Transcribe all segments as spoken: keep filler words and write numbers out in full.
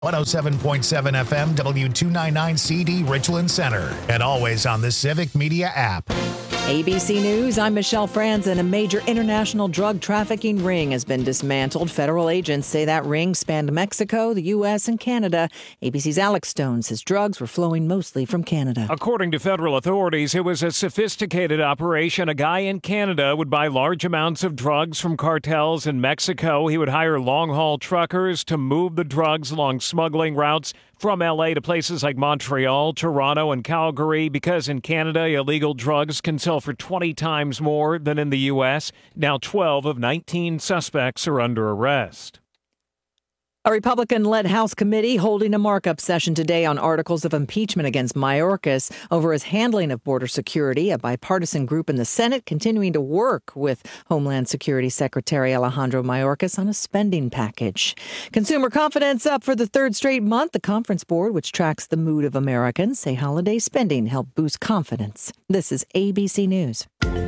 one oh seven point seven F M, W two ninety-nine C D, Richland Center. And always on the Civic Media app. A B C News, I'm Michelle Franzen. A major international drug trafficking ring has been dismantled. Federal agents say that ring spanned Mexico, the U S, and Canada. A B C's Alex Stone says drugs were flowing mostly from Canada. According to federal authorities, it was a sophisticated operation. A guy in Canada would buy large amounts of drugs from cartels in Mexico. He would hire long-haul truckers to move the drugs along smuggling routes from L A to places like Montreal, Toronto, and Calgary, because in Canada, illegal drugs can sell for twenty times more than in the U S. Now twelve of nineteen suspects are under arrest. A Republican-led House committee holding a markup session today on articles of impeachment against Mayorkas over his handling of border security. A bipartisan group in the Senate continuing to work with Homeland Security Secretary Alejandro Mayorkas on a spending package. Consumer confidence up for the third straight month. The Conference Board, which tracks the mood of Americans, say holiday spending helped boost confidence. This is A B C News.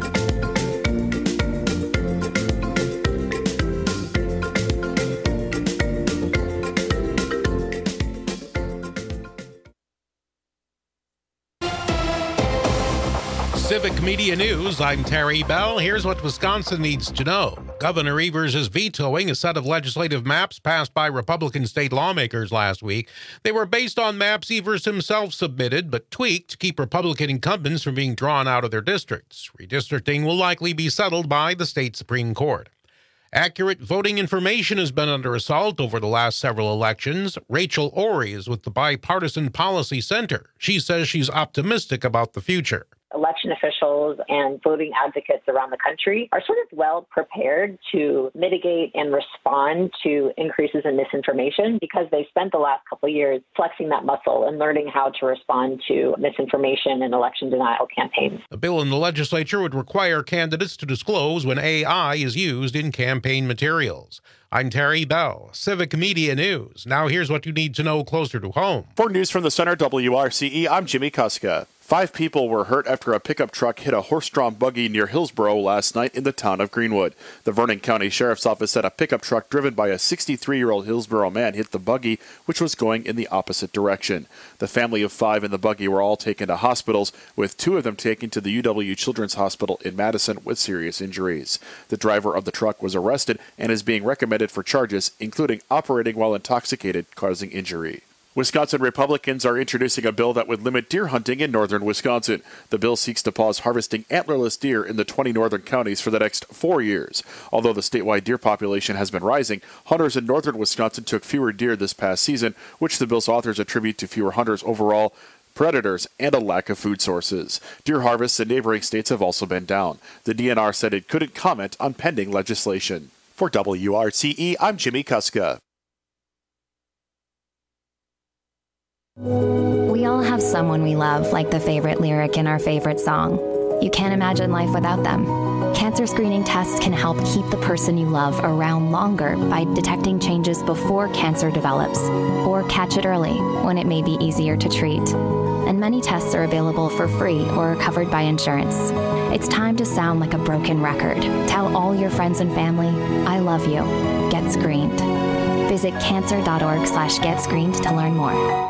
Civic Media News, I'm Terry Bell. Here's what Wisconsin needs to know. Governor Evers is vetoing a set of legislative maps passed by Republican state lawmakers last week. They were based on maps Evers himself submitted, but tweaked to keep Republican incumbents from being drawn out of their districts. Redistricting will likely be settled by the state Supreme Court. Accurate voting information has been under assault over the last several elections. Rachel Ory is with the Bipartisan Policy Center. She says she's optimistic about the future. Election officials and voting advocates around the country are sort of well prepared to mitigate and respond to increases in misinformation because they spent the last couple of years flexing that muscle and learning how to respond to misinformation and election denial campaigns. A bill in the legislature would require candidates to disclose when A I is used in campaign materials. I'm Terry Bell, Civic Media News. Now here's what you need to know closer to home. For News from the Center, W R C E, I'm Jimmy Kuska. Five people were hurt after a pickup truck hit a horse-drawn buggy near Hillsboro last night in the town of Greenwood. The Vernon County Sheriff's Office said a pickup truck driven by a sixty-three-year-old Hillsboro man hit the buggy, which was going in the opposite direction. The family of five in the buggy were all taken to hospitals, with two of them taken to the U W Children's Hospital in Madison with serious injuries. The driver of the truck was arrested and is being recommended for charges, including operating while intoxicated, causing injury. Wisconsin Republicans are introducing a bill that would limit deer hunting in northern Wisconsin. The bill seeks to pause harvesting antlerless deer in the twenty northern counties for the next four years. Although the statewide deer population has been rising, hunters in northern Wisconsin took fewer deer this past season, which the bill's authors attribute to fewer hunters overall, predators, and a lack of food sources. Deer harvests in neighboring states have also been down. The D N R said it couldn't comment on pending legislation. For W R C E, I'm Jimmy Kuska. We all have someone we love, like the favorite lyric in our favorite song. You can't imagine life without them. Cancer screening tests can help keep the person you love around longer by detecting changes before cancer develops, or catch it early when it may be easier to treat. And many tests are available for free or are covered by insurance. It's time to sound like a broken record. Tell all your friends and family, I love you. Get screened. Visit cancer.org slash get screened to learn more.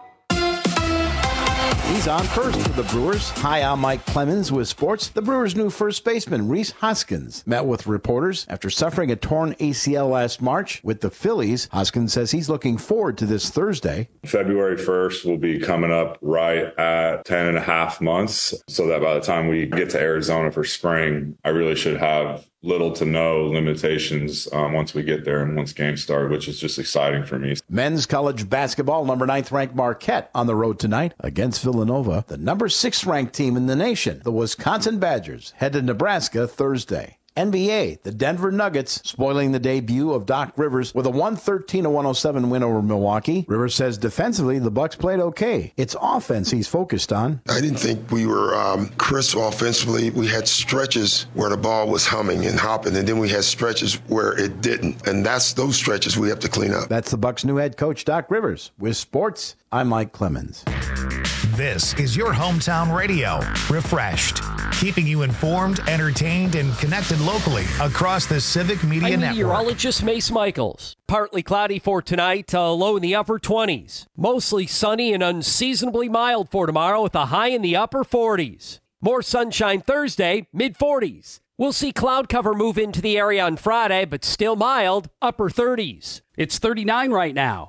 He's on first for the Brewers. Hi, I'm Mike Clemens with sports. The Brewers' new first baseman, Rhys Hoskins, met with reporters after suffering a torn A C L last March with the Phillies. Hoskins says he's looking forward to this Thursday. February first will be coming up right at ten and a half months, so that by the time we get to Arizona for spring, I really should have little to no limitations um, once we get there and once games start, which is just exciting for me. Men's college basketball, number ninth ranked Marquette on the road tonight against Villanova. The number six ranked team in the nation, the Wisconsin Badgers, head to Nebraska Thursday. N B A, the Denver Nuggets spoiling the debut of Doc Rivers with a one thirteen to one oh seven win over Milwaukee. Rivers says defensively, the Bucks played okay. It's offense he's focused on. I didn't think we were um, crisp offensively. We had stretches where the ball was humming and hopping, and then we had stretches where it didn't. And that's those stretches we have to clean up. That's the Bucks' new head coach, Doc Rivers. With sports, I'm Mike Clemens. This is your hometown radio. Refreshed. keeping you informed, entertained, and connected locally across the Civic Media I'm Network. meteorologist Mace Michaels. Partly cloudy for tonight, uh, low in the upper twenties. Mostly sunny and unseasonably mild for tomorrow with a high in the upper forties. More sunshine Thursday, mid forties. We'll see cloud cover move into the area on Friday, but still mild, upper thirties. It's thirty-nine right now.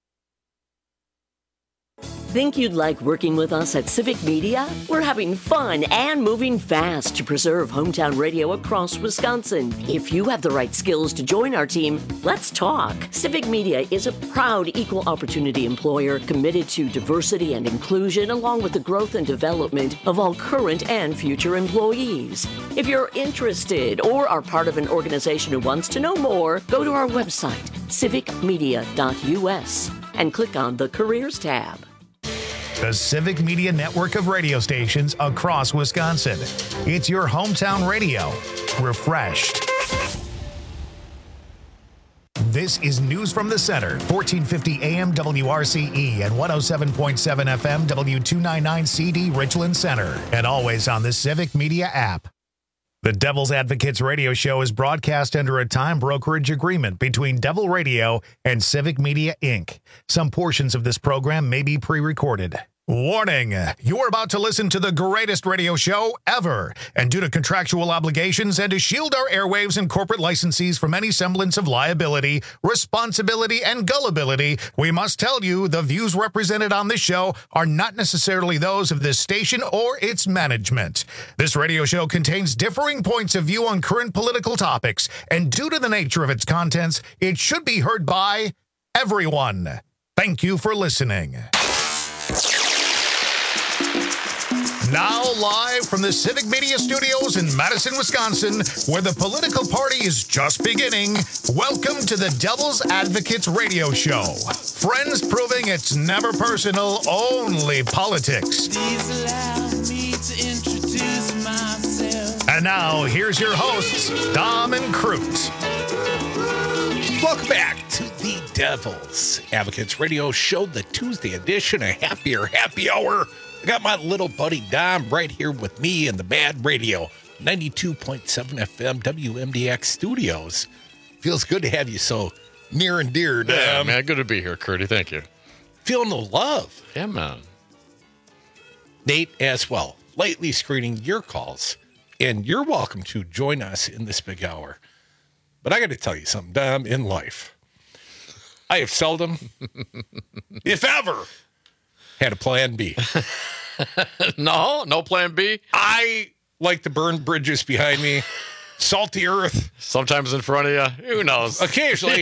Think you'd like working with us at Civic Media? We're having fun and moving fast to preserve hometown radio across Wisconsin. If you have the right skills to join our team, let's talk. Civic Media is a proud equal opportunity employer committed to diversity and inclusion, along with the growth and development of all current and future employees. If you're interested or are part of an organization who wants to know more, go to our website, civic media dot u s, and click on the Careers tab. The Civic Media Network of radio stations across Wisconsin. It's your hometown radio, refreshed. This is News from the Center, fourteen fifty A M W R C E and one oh seven point seven F M W two ninety-nine C D Richland Center, and always on the Civic Media app. The Devil's Advocates radio show is broadcast under a time brokerage agreement between Devil Radio and Civic Media, Incorporated. Some portions of this program may be pre-recorded. Warning, you are about to listen to the greatest radio show ever, and due to contractual obligations and to shield our airwaves and corporate licensees from any semblance of liability, responsibility, and gullibility, we must tell you the views represented on this show are not necessarily those of this station or its management. This radio show contains differing points of view on current political topics, and due to the nature of its contents, it should be heard by everyone. Thank you for listening. Now live from the Civic Media Studios in Madison, Wisconsin, where the political party is just beginning, welcome to the Devil's Advocates radio show. Friends proving it's never personal, only politics. Please allow me to introduce myself. And now, here's your hosts, Dom and Crute. Welcome back to the Devil's Advocates radio show, the Tuesday edition, a happier happy hour. I got my little buddy Dom right here with me in the Bad Radio, ninety-two point seven F M W M D X studios. Feels good to have you so near and dear, Dom. Yeah, man, good to be here, Curdy. Thank you. Feeling the love. Yeah, man. Nate as well, lightly screening your calls, and you're welcome to join us in this big hour. But I got to tell you something, Dom, in life, I have seldom, if ever, had a plan B. No, no plan B. I like to burn bridges behind me, salty earth. Sometimes in front of you. Who knows? Occasionally.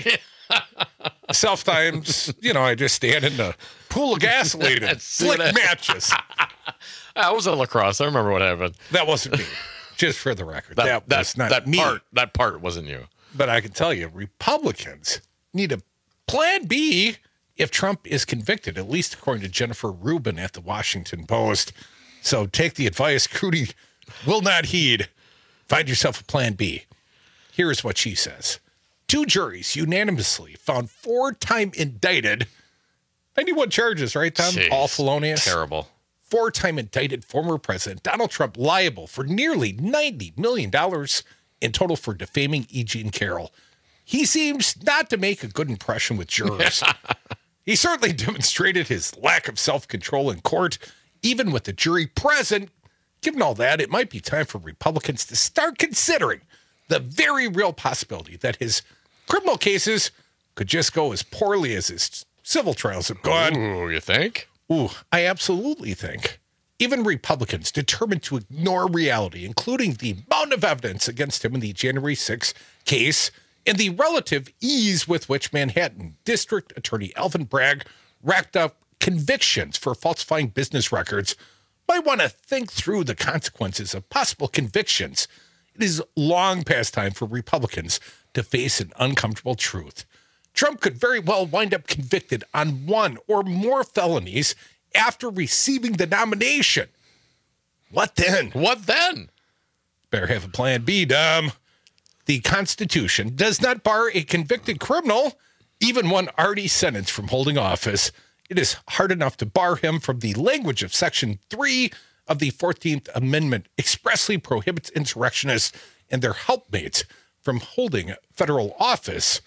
Sometimes, you know, I just stand in the pool of gasoline and flick matches. I was at lacrosse. I remember what happened. That wasn't me. Just for the record. That, that, that was not that me. Part, that part wasn't you. But I can tell you, Republicans need a plan B if Trump is convicted, at least according to Jennifer Rubin at the Washington Post. So take the advice Crudy will not heed. Find yourself a plan B. Here's what she says. Two juries unanimously found four-time indicted, ninety-one charges, right, Tom? Jeez, all felonious. Terrible. Four-time indicted former President Donald Trump liable for nearly ninety million dollars in total for defaming E. Jean Carroll. He seems not to make a good impression with jurors. He certainly demonstrated his lack of self-control in court, even with the jury present. Given all that, it might be time for Republicans to start considering the very real possibility that his criminal cases could just go as poorly as his civil trials have gone. Ooh, you think? Ooh, I absolutely think. Even Republicans determined to ignore reality, including the amount of evidence against him in the January sixth case, and the relative ease with which Manhattan District Attorney Alvin Bragg racked up convictions for falsifying business records, might want to think through the consequences of possible convictions. It is long past time for Republicans to face an uncomfortable truth. Trump could very well wind up convicted on one or more felonies after receiving the nomination. What then? What then? Better have a plan B, Dom. The Constitution does not bar a convicted criminal, even one already sentenced, from holding office. It is hard enough to bar him from the language of Section three of the fourteenth Amendment expressly prohibits insurrectionists and their helpmates from holding federal office.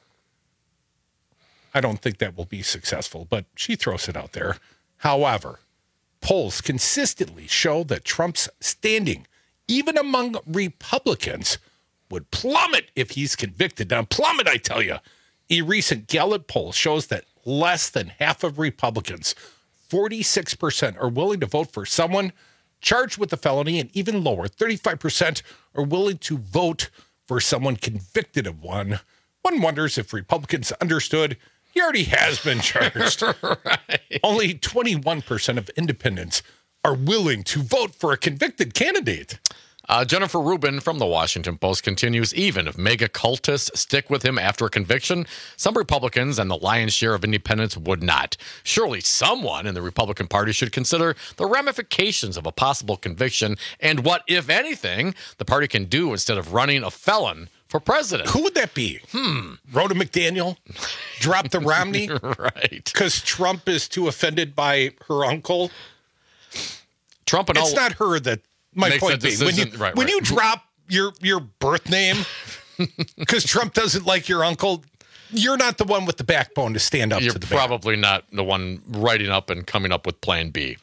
I don't think that will be successful, but she throws it out there. However, polls consistently show that Trump's standing, even among Republicans, would plummet if he's convicted. Now, plummet, I tell you. A recent Gallup poll shows that less than half of Republicans, forty-six percent, are willing to vote for someone charged with a felony, and even lower, thirty-five percent are willing to vote for someone convicted of one. One wonders if Republicans understood he already has been charged. Right. Only twenty-one percent of independents are willing to vote for a convicted candidate. Uh, Jennifer Rubin from the Washington Post continues, even if mega cultists stick with him after a conviction, some Republicans and the lion's share of independents would not. Surely someone in the Republican Party should consider the ramifications of a possible conviction and what, if anything, the party can do instead of running a felon for president. Who would that be? Hmm. Rhoda McDaniel? Drop the Romney? Right. Because Trump is too offended by her uncle? Trump and It's all... not her that... My Makes point that being, when you decision- right, when right. you drop your your birth name because Trump doesn't like your uncle, you're not the one with the backbone to stand up You're to the man. probably not the one writing up and coming up with Plan B.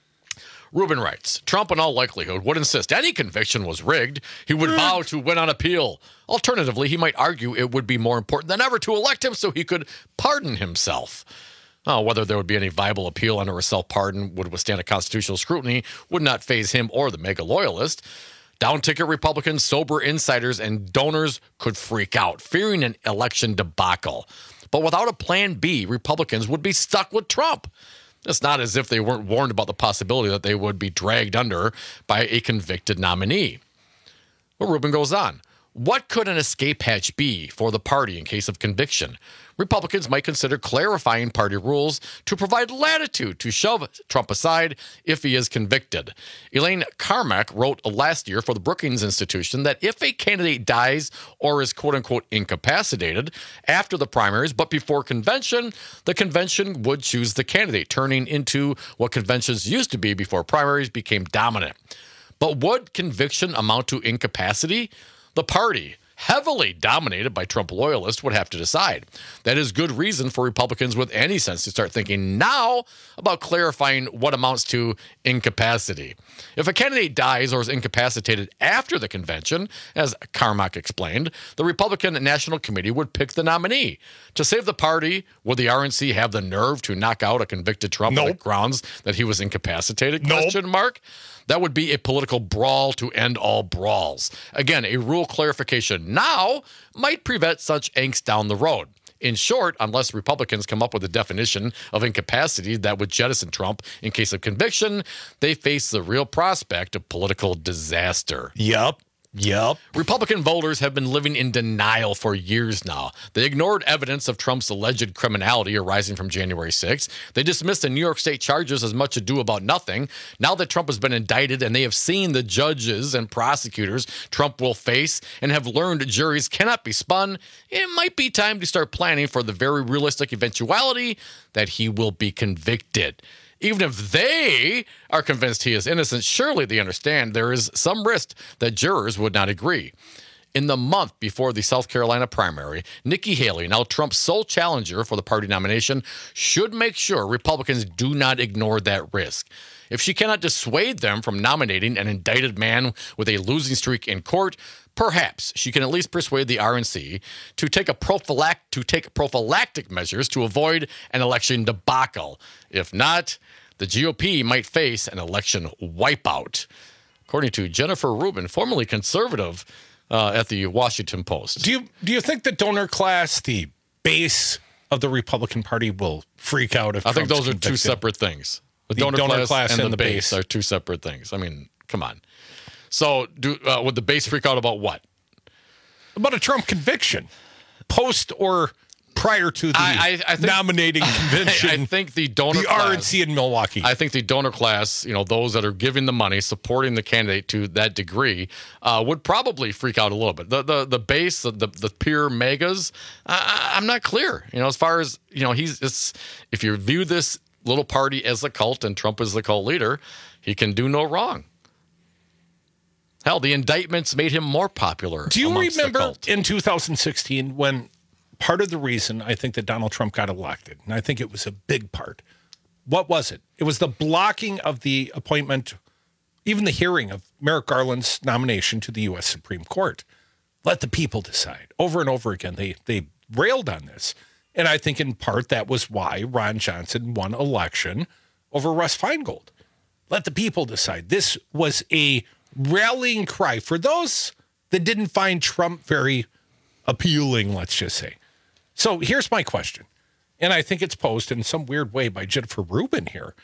Rubin writes, Trump in all likelihood would insist any conviction was rigged. He would vow to win on appeal. Alternatively, he might argue it would be more important than ever to elect him so he could pardon himself. Oh, whether there would be any viable appeal under a self-pardon would withstand a constitutional scrutiny would not faze him or the mega loyalist. Down-ticket Republicans, sober insiders, and donors could freak out, fearing an election debacle. But without a plan B, Republicans would be stuck with Trump. It's not as if they weren't warned about the possibility that they would be dragged under by a convicted nominee. Well, Rubin goes on. What could an escape hatch be for the party in case of conviction? Republicans might consider clarifying party rules to provide latitude to shove Trump aside if he is convicted. Elaine Carmack wrote last year for the Brookings Institution that if a candidate dies or is quote-unquote incapacitated after the primaries but before convention, the convention would choose the candidate, turning into what conventions used to be before primaries became dominant. But would conviction amount to incapacity? The party, heavily dominated by Trump loyalists, would have to decide. That is good reason for Republicans with any sense to start thinking now about clarifying what amounts to incapacity. If a candidate dies or is incapacitated after the convention, as Carmack explained, the Republican National Committee would pick the nominee. To save the party, would the R N C have the nerve to knock out a convicted Trump Nope. on the grounds that he was incapacitated? Nope. Question mark. That would be a political brawl to end all brawls. Again, a rule clarification now might prevent such angst down the road. In short, unless Republicans come up with a definition of incapacity that would jettison Trump in case of conviction, they face the real prospect of political disaster. Yep. Yep. Republican voters have been living in denial for years now. They ignored evidence of Trump's alleged criminality arising from January sixth. They dismissed the New York State charges as much ado about nothing. Now that Trump has been indicted and they have seen the judges and prosecutors Trump will face and have learned juries cannot be spun, it might be time to start planning for the very realistic eventuality that he will be convicted. Even if they are convinced he is innocent, surely they understand there is some risk that jurors would not agree. In the month before the South Carolina primary, Nikki Haley, now Trump's sole challenger for the party nomination, should make sure Republicans do not ignore that risk. If she cannot dissuade them from nominating an indicted man with a losing streak in court, perhaps she can at least persuade the R N C to take a prophylact to take prophylactic measures to avoid an election debacle. If not, the G O P might face an election wipeout, according to Jennifer Rubin, formerly conservative uh, at the Washington Post. Do you do you think the donor class, the base of the Republican Party, will freak out if I think Trump's those are two convicted? separate things. The, The donor, donor class, class and, and the the base base. are two separate things. I mean, come on. So, do uh, would the base freak out about what? About a Trump conviction, post or prior to the I, I, I think, nominating convention. I, I think the donor the class, R N C in Milwaukee. I think the donor class, you know, those that are giving the money, supporting the candidate to that degree, uh, would probably freak out a little bit. The the the base, the the, the pure megas, I, I'm not clear. You know, as far as you know, he's it's if you view this little party as a cult and Trump is the cult leader, he can do no wrong. Hell, the indictments made him more popular. Do you remember in two thousand sixteen when part of the reason I think that Donald Trump got elected, and I think it was a big part, what was it? It was the blocking of the appointment, even the hearing of Merrick Garland's nomination to the U S Supreme Court. Let the people decide. Over and over again, they they railed on this. And I think in part that was why Ron Johnson won election over Russ Feingold. Let the people decide. This was a rallying cry for those that didn't find Trump very appealing, let's just say. So here's my question. And I think it's posed in some weird way by Jennifer Rubin here.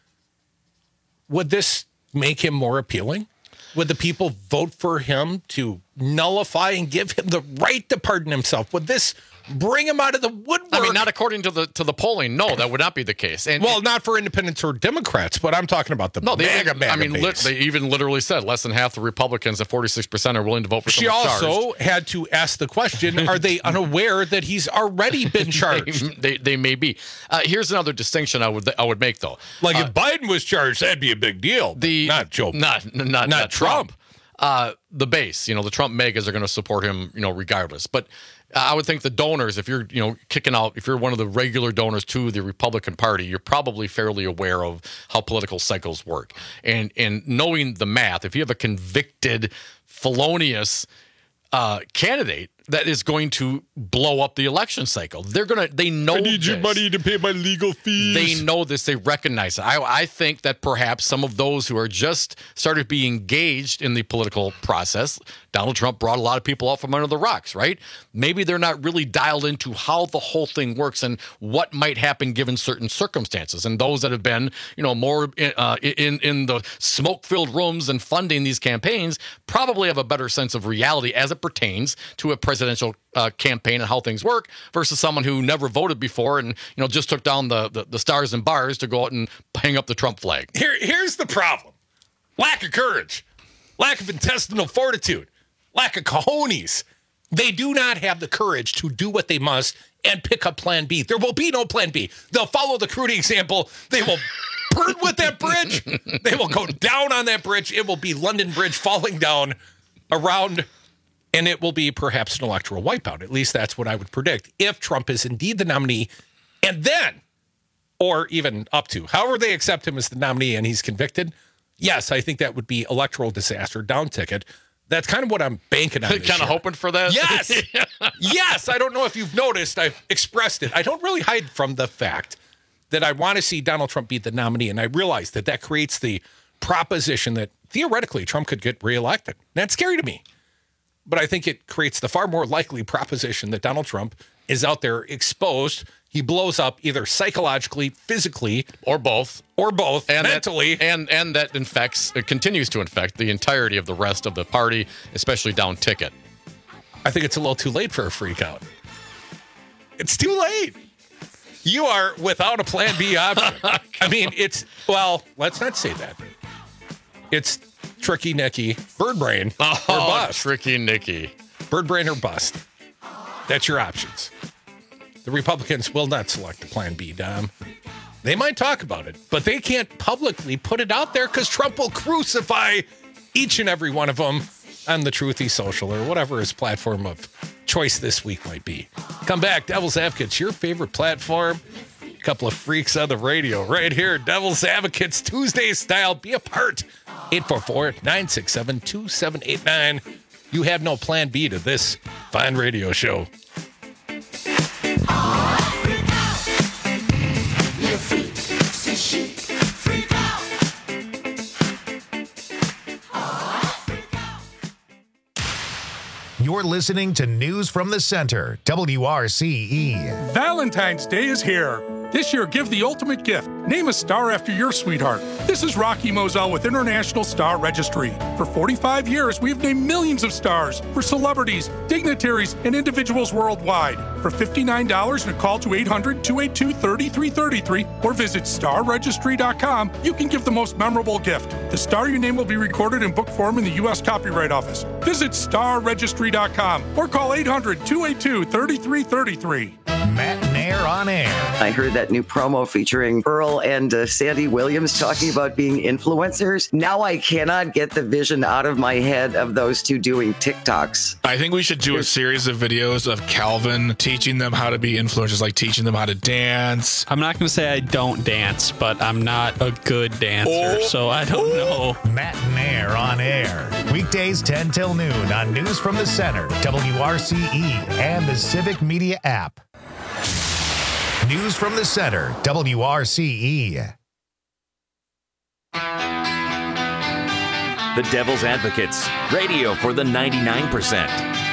Would this make him more appealing? Would the people vote for him to nullify and give him the right to pardon himself? Would this bring him out of the woodwork? I mean, not according to the to the polling. No, that would not be the case. And well, not for independents or Democrats, but I'm talking about the no, they mega, even, mega I mean, li- base. they even literally said less than half the Republicans at forty-six percent are willing to vote for She someone also charged. had to ask the question, are they unaware that he's already been charged? they, they, they may be. Uh, here's another distinction I would I would make, though. Like uh, if Biden was charged, that'd be a big deal. The not Joe. Not, not, not, not Trump. Trump. Uh, the base, you know, the Trump megas are going to support him, you know, regardless. But I would think the donors, if you're, you know, kicking out, if you're one of the regular donors to the Republican Party, you're probably fairly aware of how political cycles work. And and knowing the math, if you have a convicted, felonious uh, candidate that is going to blow up the election cycle, they're going to, they know I need this. your money to pay my legal fees. They know this. They recognize it. I, I think that perhaps some of those who are just started being engaged in the political process, Donald Trump brought a lot of people out from under the rocks, right? Maybe they're not really dialed into how the whole thing works and what might happen given certain circumstances. And those that have been, you know, more uh, in in the smoke-filled rooms and funding these campaigns probably have a better sense of reality as it pertains to a presidential uh, campaign and how things work versus someone who never voted before and, you know, just took down the, the, the stars and bars to go out and hang up the Trump flag. Here, here's the problem. Lack of courage, lack of intestinal fortitude, lack of cojones. They do not have the courage to do what they must and pick up plan B. There will be no plan B. They'll follow the Crudy example. They will burn with that bridge. They will go down on that bridge. It will be London Bridge falling down around, and it will be perhaps an electoral wipeout. At least that's what I would predict if Trump is indeed the nominee. And then, or even up to, however they accept him as the nominee and he's convicted, yes, I think that would be electoral disaster, down ticket. That's kind of what I'm banking on. Kind of hoping for that? Yes. Yes. I don't know if you've noticed. I've expressed it. I don't really hide from the fact that I want to see Donald Trump be the nominee. And I realize that that creates the proposition that theoretically Trump could get reelected. That's scary to me. But I think it creates the far more likely proposition that Donald Trump is out there exposed. He blows up either psychologically, physically, or both, or both, and mentally, that, and and that infects, it continues to infect the entirety of the rest of the party, especially down ticket. I think it's a little too late for a freak out. It's too late. You are without a plan B option. I mean, it's, well, let's not say that. It's tricky Nicky, bird brain, oh, or bust. Tricky Nicky. Bird brain or bust. That's your options. The Republicans will not select a plan B, Dom. They might talk about it, but they can't publicly put it out there because Trump will crucify each and every one of them on the Truthy Social or whatever his platform of choice this week might be. Come back, Devil's Advocates, your favorite platform. A couple of freaks on the radio right here. Devil's Advocates, Tuesday style. Be a part. eight four four, nine six seven, two seven eight nine. You have no plan B to this fine radio show. You're listening to News from the Center, W R C E. Valentine's Day is here. This year, give the ultimate gift. Name a star after your sweetheart. This is Rocky Moselle with International Star Registry. For forty-five years, we've named millions of stars for celebrities, dignitaries, and individuals worldwide. For fifty-nine dollars and a call to eight hundred, two eight two, three three three three or visit star registry dot com, you can give the most memorable gift. The star your name will be recorded in book form in the U S Copyright Office. Visit star registry dot com or call eight hundred, two eight two, three three three three. Matinee Nair on Air. I heard that new promo featuring Earl and uh, Sandy Williams talking about being influencers. Now I cannot get the vision out of my head of those two doing TikToks. I think we should do a series of videos of Calvin teaching them how to be influencers, like teaching them how to dance. I'm not going to say I don't dance, but I'm not a good dancer, Oh. so I don't know. Matt Nair on Air. Weekdays ten till noon on News from the Center, W R C E, and the Civic Media app. News from the Center, W R C E. The Devil's Advocates, radio for the ninety-nine percent.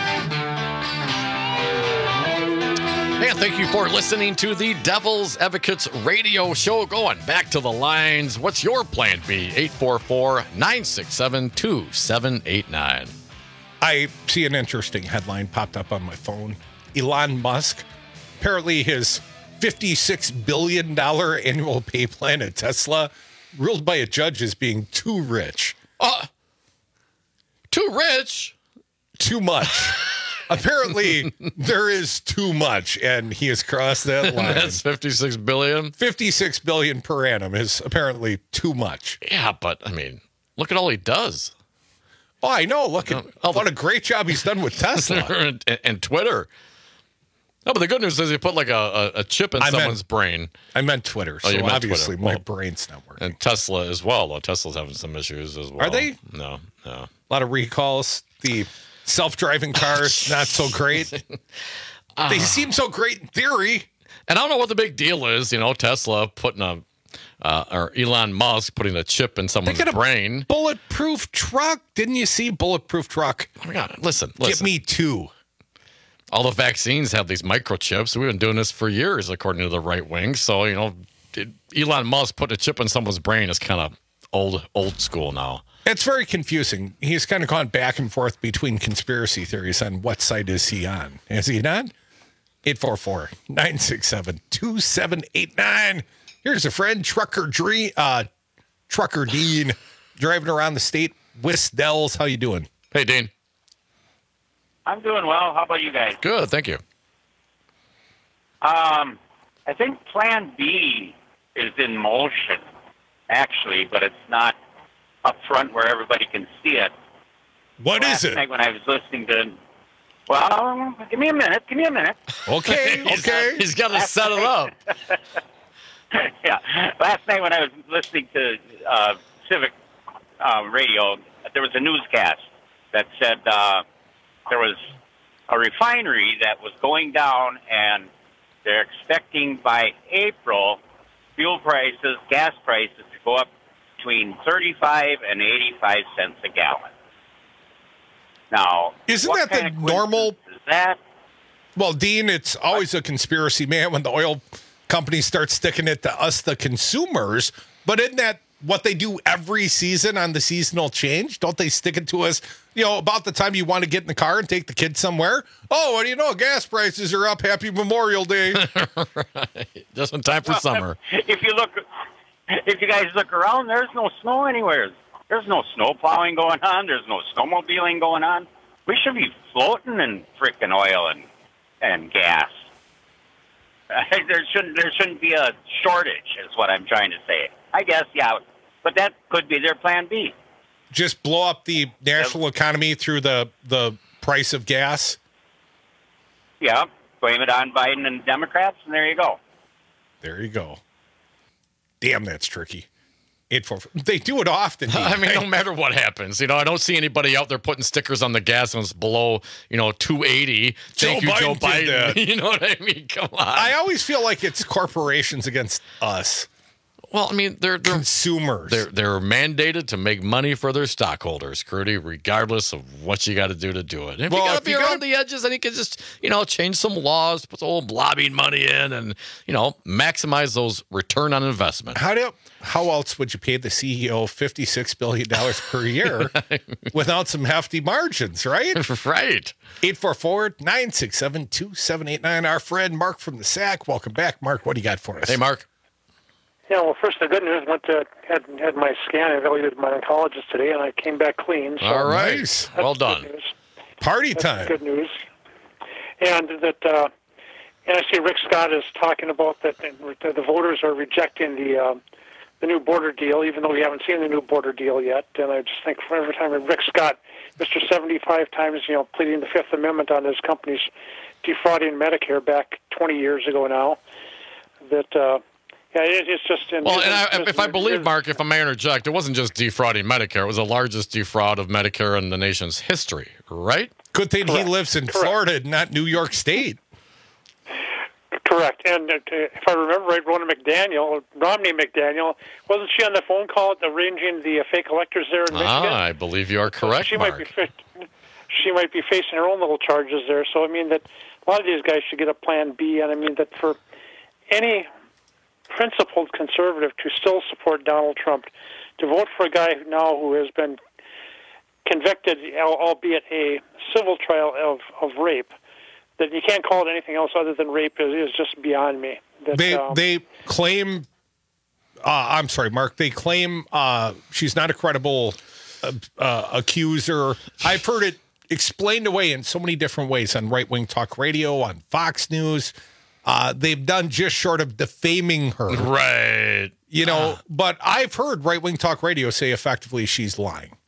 Hey, thank you for listening to the Devil's Advocates radio show. Going back to the lines. What's your plan B? eight four four, nine six seven, two seven eight nine. I see an interesting headline popped up on my phone. Elon Musk, apparently his fifty-six billion dollars annual pay plan at Tesla, ruled by a judge as being too rich. Uh, too rich? Too much. Apparently, there is too much, and he has crossed that line. That's fifty-six billion dollars? fifty-six billion dollars per annum is apparently too much. Yeah, but, I mean, look at all he does. Oh, I know. Look at Oh, what a great job he's done with Tesla. and, and Twitter. No, but the good news is he put like a, a, a chip in I meant- someone's brain. I meant Twitter, Oh, so you meant obviously Twitter. my Well, brain's not working. And Tesla as well, though. Tesla's having some issues as well. Are they? No, no. A lot of recalls. The self-driving cars, not so great. They seem so great in theory. And I don't know what the big deal is, you know, Tesla putting a, uh, or Elon Musk putting a chip in someone's They got a brain. Bulletproof truck. Didn't you see Bulletproof truck? Oh my God, listen, Give listen. me two. All the vaccines have these microchips. We've been doing this for years, according to the right wing. So, you know, did Elon Musk put a chip in someone's brain is kind of old, old school now. It's very confusing. He's kind of gone back and forth between conspiracy theories on what side is he on. Is he not? eight four four, nine six seven, two seven eight nine. Here's a friend, Trucker Dream, uh, Trucker Dean, driving around the state. Wisdells, how you doing? Hey, Dean. I'm doing well. How about you guys? Good, thank you. Um, I think Plan B is in motion, actually, but it's not up front where everybody can see it. What Last is it? night when I was listening to, well, give me a minute. Give me a minute. Okay, okay. He's got to set it up. Yeah. Last night when I was listening to uh, Civic uh, Radio, there was a newscast that said uh, there was a refinery that was going down, and they're expecting by April fuel prices, gas prices to go up between thirty-five and eighty-five cents a gallon. Now, Isn't what that the kind of normal? coincidence is that? Well, Dean, it's always a conspiracy, man, when the oil companies start sticking it to us, the consumers. But isn't that what they do every season on the seasonal change? Don't they stick it to us, you know, about the time you want to get in the car and take the kids somewhere? Oh, what do you know? Gas prices are up. Happy Memorial Day. Right. Just in time for Well, summer. If you look, if you guys look around, there's no snow anywhere. There's no snow plowing going on. There's no snowmobiling going on. We should be floating in frickin' oil and and gas. There shouldn't there shouldn't be a shortage, is what I'm trying to say. I guess, yeah, but that could be their plan B. Just blow up the national economy through the, the price of gas. Yeah, blame it on Biden and Democrats, and there you go. There you go. Damn, that's tricky. Eight four. They do it often. Dean. I mean, no matter what happens, you know, I don't see anybody out there putting stickers on the gas when it's below, you know, two eighty. Thank Joe you, Joe Biden did Biden. that. You know what I mean? Come on. I always feel like it's corporations against us. Well, I mean, they're, they're consumers. They're they're mandated to make money for their stockholders, Curdy, regardless of what you got to do to do it. And if Well, you got if to be you around gotta- the edges, then you can just, you know, change some laws, put some old lobbying money in, and you know, maximize those return on investment. How do how else would you pay the C E O fifty-six billion dollars per year without some hefty margins, right? Right. eight four four, nine six seven, two seven eight nine. Our friend Mark from the S A C. Welcome back, Mark. What do you got for us? Hey, Mark. Yeah, well, first the good news, went to had had my scan evaluated by my oncologist today, and I came back clean. So All right. Nice. Well That's done. good news. Party That's time. good news. And that uh, And I see Rick Scott is talking about that the voters are rejecting the uh, the new border deal, even though we haven't seen the new border deal yet. And I just think for every time Rick Scott, Mister seventy-five times, you know, pleading the Fifth Amendment on his company's defrauding Medicare back twenty years ago now, that, uh, yeah, it, it's just... In, well, it's, and I, it's, if I believe, Mark, if I may interject, it wasn't just defrauding Medicare. It was the largest defraud of Medicare in the nation's history, right? Good thing Correct. he lives in Correct. Florida, not New York State. Correct. And uh, if I remember right, Ronna McDaniel, Romney McDaniel, wasn't she on the phone call arranging the uh, fake electors there in Michigan? Ah, I believe you are correct, she Mark. Might be fa- she might be facing her own little charges there. So, I mean, that a lot of these guys should get a plan B. And, I mean, that for any principled conservative to still support Donald Trump, to vote for a guy now who has been convicted, albeit a civil trial of, of rape, that you can't call it anything else other than rape is, is just beyond me. That, They um, they claim, uh, I'm sorry, Mark, they claim uh, she's not a credible uh, uh, accuser. I've heard it explained away in so many different ways on right-wing talk radio, on Fox News. Uh, they've done just short of defaming her. Right. You know, uh, but I've heard right-wing talk radio say effectively she's lying.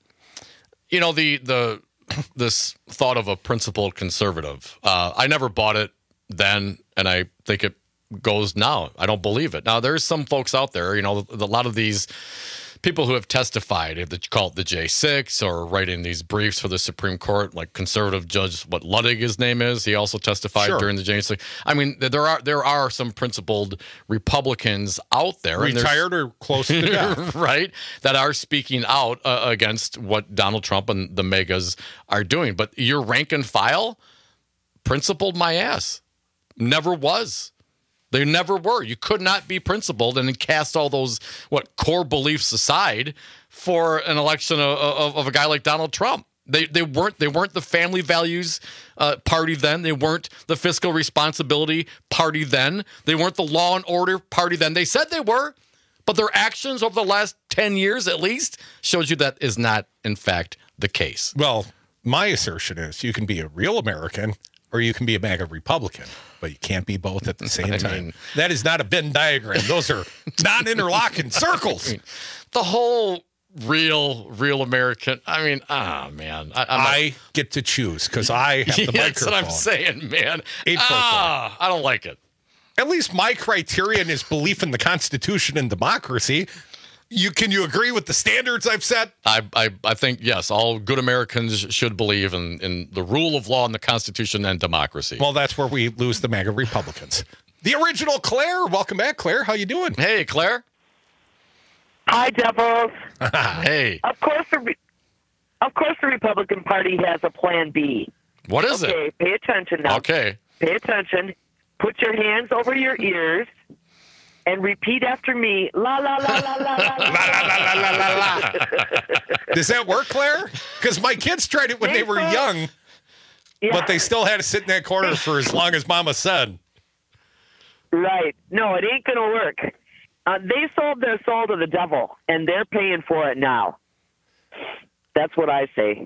You know, the the this thought of a principled conservative, uh, I never bought it then, and I think it goes now. I don't believe it. Now, there's some folks out there, you know, a lot of these people who have testified, if they call it the J six, or writing these briefs for the Supreme Court, like conservative judge, what Ludwig, his name is, he also testified Sure. during the J six. I mean, there are there are some principled Republicans out there, Retired or close to death. right, that are speaking out uh, against what Donald Trump and the megas are doing. But your rank and file, principled my ass, never was. They never were. You could not be principled and then cast all those, what, core beliefs aside for an election of, of, of a guy like Donald Trump. They they weren't they weren't the family values uh, party then. They weren't the fiscal responsibility party then. They weren't the law and order party then. They said they were, but their actions over the last ten years at least shows you that is not, in fact, the case. Well, my assertion is you can be a real American or you can be a MAGA Republican, but you can't be both at the same I time. mean- that is not a Venn diagram. Those are non-interlocking circles. I mean, the whole real, real American. I mean, ah, man. I, I'm I get to choose because I have the yeah, microphone. that's what I'm saying, man. Eight four four. Ah, I don't like it. At least my criterion is belief in the Constitution and democracy. You can you agree with the standards I've set? I, I, I think, yes, all good Americans should believe in, in the rule of law and the Constitution and democracy. Well, that's where we lose the MAGA Republicans. The original Claire. Welcome back, Claire. How you doing? Hey, Claire. Hi, Devils. Hey. Of course, the Re- of course, the Republican Party has a Plan B. What is okay, it? Pay attention now. Okay. Pay attention. Put your hands over your ears and repeat after me. La la la la la la la la la la la. Does that work, Claire? Because my kids tried it when they were young, Yeah. but they still had to sit in that corner for as long as Mama said. Right. No, it ain't going to work. Uh, they sold their soul to the devil, and they're paying for it now. That's what I say.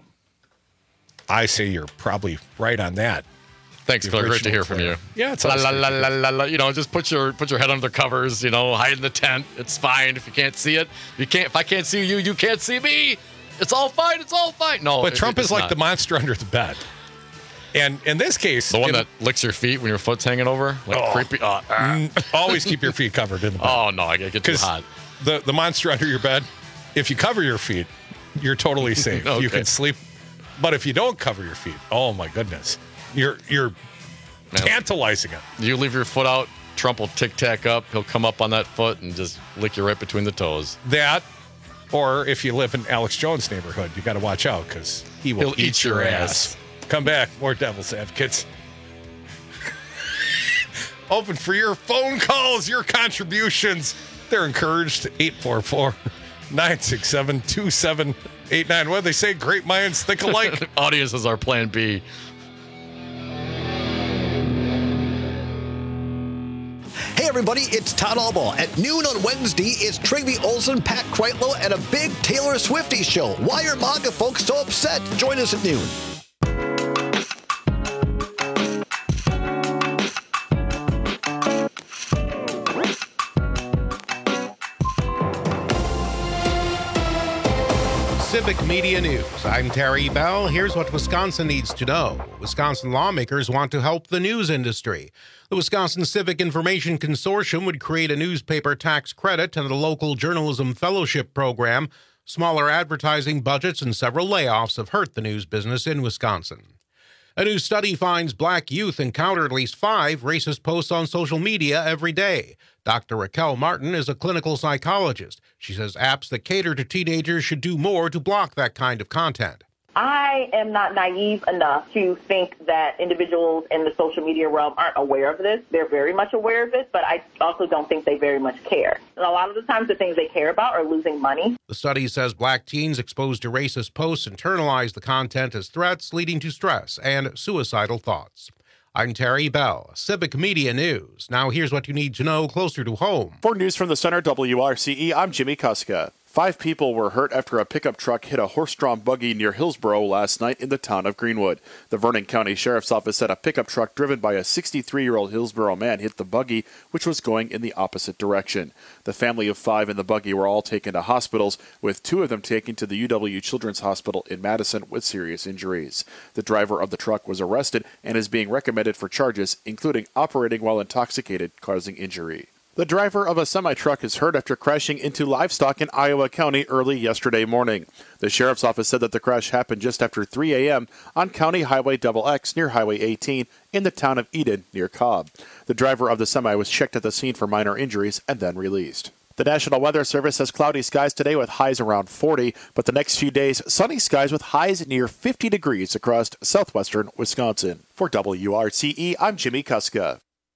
I say you're probably right on that. Thanks, Claire. Great to hear from you. Yeah, it's la, always la, great la, to la, la, la. You know, just put your put your head under the covers. You know, hide in the tent. It's fine if you can't see it. You can't. If I can't see you, you can't see me. It's all fine. It's all fine. No, But it- Trump it's is like not. the monster under the bed. And in this case, the one it- that licks your feet when your foot's hanging over, like Oh. creepy. Uh, uh. Mm, always keep your feet covered in the bed. Oh no, I get too 'Cause hot. The the monster under your bed, if you cover your feet, you're totally safe. Okay. You can sleep. But if you don't cover your feet, oh my goodness, you're you're tantalizing it. You leave your foot out, Trump will tic tac up. He'll come up on that foot and just lick you right between the toes. That, or if you live in Alex Jones' neighborhood, you got to watch out because he will He'll eat your ass. Come back, more Devil's Advocates. Open for your phone calls, your contributions. They're encouraged. eight four four, nine six seven, two seven eight nine. What do they say? Great minds think alike. Audience is our plan B. Hey everybody, it's Todd Albaugh. At noon on Wednesday, it's Trygve Olsen, Pat Kreitlow, and a big Taylor Swiftie show. Why are MAGA folks so upset? Join us at noon. Civic Media News. I'm Terry Bell. Here's what Wisconsin needs to know. Wisconsin lawmakers want to help the news industry. The Wisconsin Civic Information Consortium would create a newspaper tax credit and a local journalism fellowship program. Smaller advertising budgets and several layoffs have hurt the news business in Wisconsin. A new study finds black youth encounter at least five racist posts on social media every day. Doctor Raquel Martin is a clinical psychologist. She says apps that cater to teenagers should do more to block that kind of content. I am not naive enough to think that individuals in the social media realm aren't aware of this. They're very much aware of it, but I also don't think they very much care. And a lot of the times the things they care about are losing money. The study says black teens exposed to racist posts internalize the content as threats, leading to stress and suicidal thoughts. I'm Terry Bell, Civic Media News. Now here's what you need to know closer to home. For News from the Center, W R C E, I'm Jimmy Kuska. Five people were hurt after a pickup truck hit a horse-drawn buggy near Hillsboro last night in the town of Greenwood. The Vernon County Sheriff's Office said a pickup truck driven by a sixty-three-year-old Hillsboro man hit the buggy, which was going in the opposite direction. The family of five in the buggy were all taken to hospitals, with two of them taken to the U W Children's Hospital in Madison with serious injuries. The driver of the truck was arrested and is being recommended for charges, including operating while intoxicated, causing injury. The driver of a semi-truck is hurt after crashing into livestock in Iowa County early yesterday morning. The sheriff's office said that the crash happened just after three a.m. on County Highway Double X near Highway eighteen in the town of Eden near Cobb. The driver of the semi was checked at the scene for minor injuries and then released. The National Weather Service has cloudy skies today with highs around forty, but the next few days, sunny skies with highs near fifty degrees across southwestern Wisconsin. For W R C E, I'm Jimmy Kuska.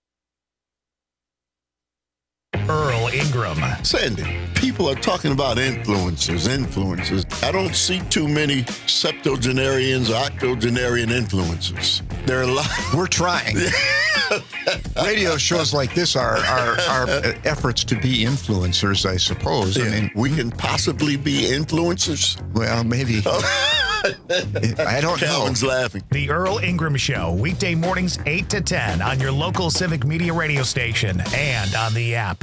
Earl Ingram. Sandy, people are talking about influencers, influencers. I don't see too many septuagenarians or octogenarian influencers. There are a lot. We're trying. Radio shows like this are, are, are efforts to be influencers, I suppose. Yeah. I mean, we can possibly be influencers. Well, maybe. I don't Calvin's know. laughing. The Earl Ingram Show, weekday mornings eight to ten on your local Civic Media radio station and on the app.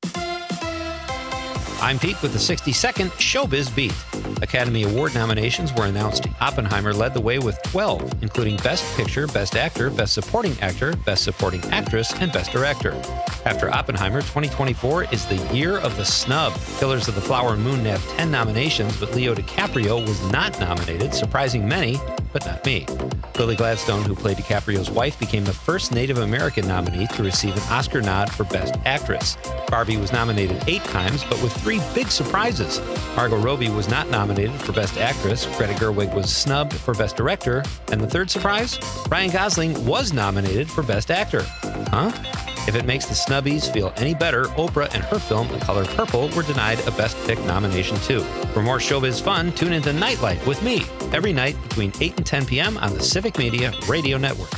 I'm Pete with the sixty-second Showbiz Beat. Academy Award nominations were announced. Oppenheimer led the way with twelve, including Best Picture, Best Actor, Best Supporting Actor, Best Supporting Actress, and Best Director. After Oppenheimer, twenty twenty-four is the year of the snub. Killers of the Flower Moon nabbed ten nominations, but Leo DiCaprio was not nominated, surprising many, but not me. Lily Gladstone, who played DiCaprio's wife, became the first Native American nominee to receive an Oscar nod for Best Actress. Barbie was nominated eight times, but with three big surprises. Margot Robbie was not nominated for Best Actress, Greta Gerwig was snubbed for Best Director, and the third surprise? Ryan Gosling was nominated for Best Actor. Huh? If it makes the snubbies feel any better, Oprah and her film The Color Purple were denied a Best Pick nomination too. For more showbiz fun, tune into Nightlight with me every night between eight and ten p.m. on the Civic Media Radio Network.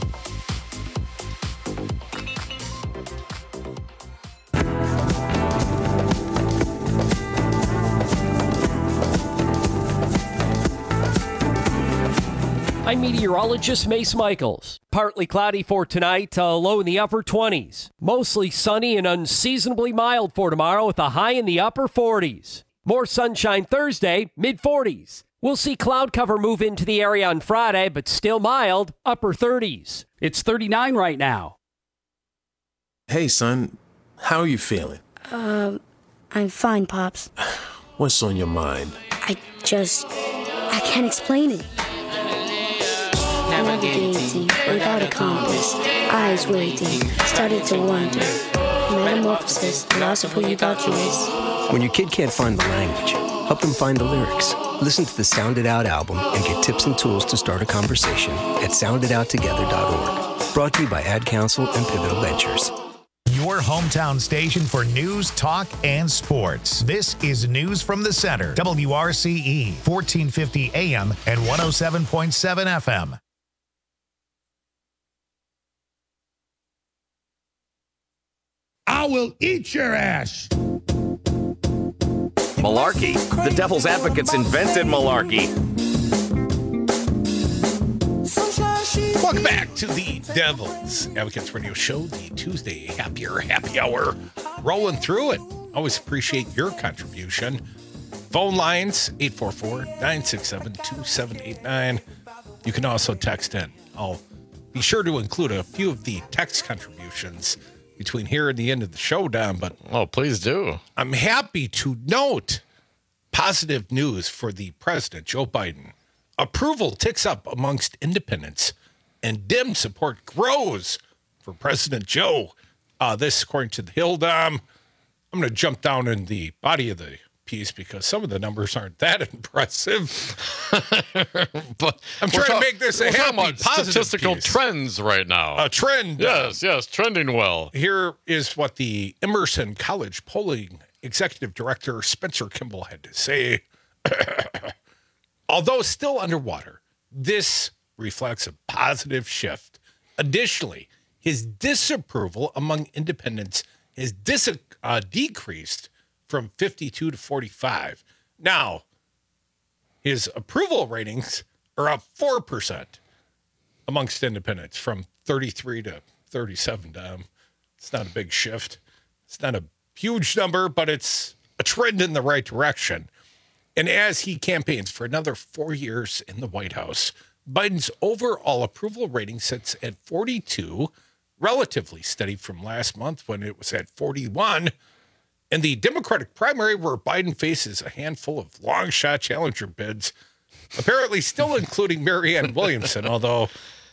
I'm meteorologist Mace Michaels. Partly cloudy for tonight, uh, low in the upper twenties. Mostly sunny and unseasonably mild for tomorrow with a high in the upper forties. More sunshine Thursday, mid forties. We'll see cloud cover move into the area on Friday, but still mild, upper thirties. It's thirty-nine right now. Hey, son, how are you feeling? Um, I'm fine, Pops. What's on your mind? I just, I can't explain it. Navigating without a compass, eyes waiting, started to wonder. Metamorphosis, the loss of who you thought you was. When your kid can't find the language, help them find the lyrics. Listen to the Sound It Out album and get tips and tools to start a conversation at sound it out together dot org. Brought to you by Ad Council and Pivotal Ventures. Your hometown station for news, talk, and sports. This is News from the Center. W R C E, fourteen fifty A M and one oh seven point seven F M. I will eat your ass. Malarkey. The Devil's Advocates invented malarkey. Welcome back to the Devil's Advocates Radio Show, the Tuesday Happier Happy Hour. Rolling through it. Always appreciate your contribution. phone lines, eight four four, nine six seven, two seven eight nine. You can also text in. I'll be sure to include a few of the text contributions between here and the end of the show, Don. But oh, please do. I'm happy to note positive news for the president, Joe Biden. Approval ticks up amongst independents, and Dem support grows for President Joe. Uh, this, according to the Hill, Dom. I'm going to jump down in the body of the piece because some of the numbers aren't that impressive. But I'm trying to make this a happy, positive statistical piece. trends right now. A trend. Yes, yes, trending well. Here is what the Emerson College polling executive director Spencer Kimball had to say. Although still underwater, this reflects a positive shift. Additionally, his disapproval among independents has dis- uh, decreased from fifty-two to forty-five. Now, his approval ratings are up four percent amongst independents from thirty-three to thirty-seven. Um, it's not a big shift. It's not a huge number, but it's a trend in the right direction. And as he campaigns for another four years in the White House, Biden's overall approval rating sits at forty-two, relatively steady from last month when it was at forty-one. In the Democratic primary, where Biden faces a handful of long shot challenger bids, apparently still including Marianne Williamson, although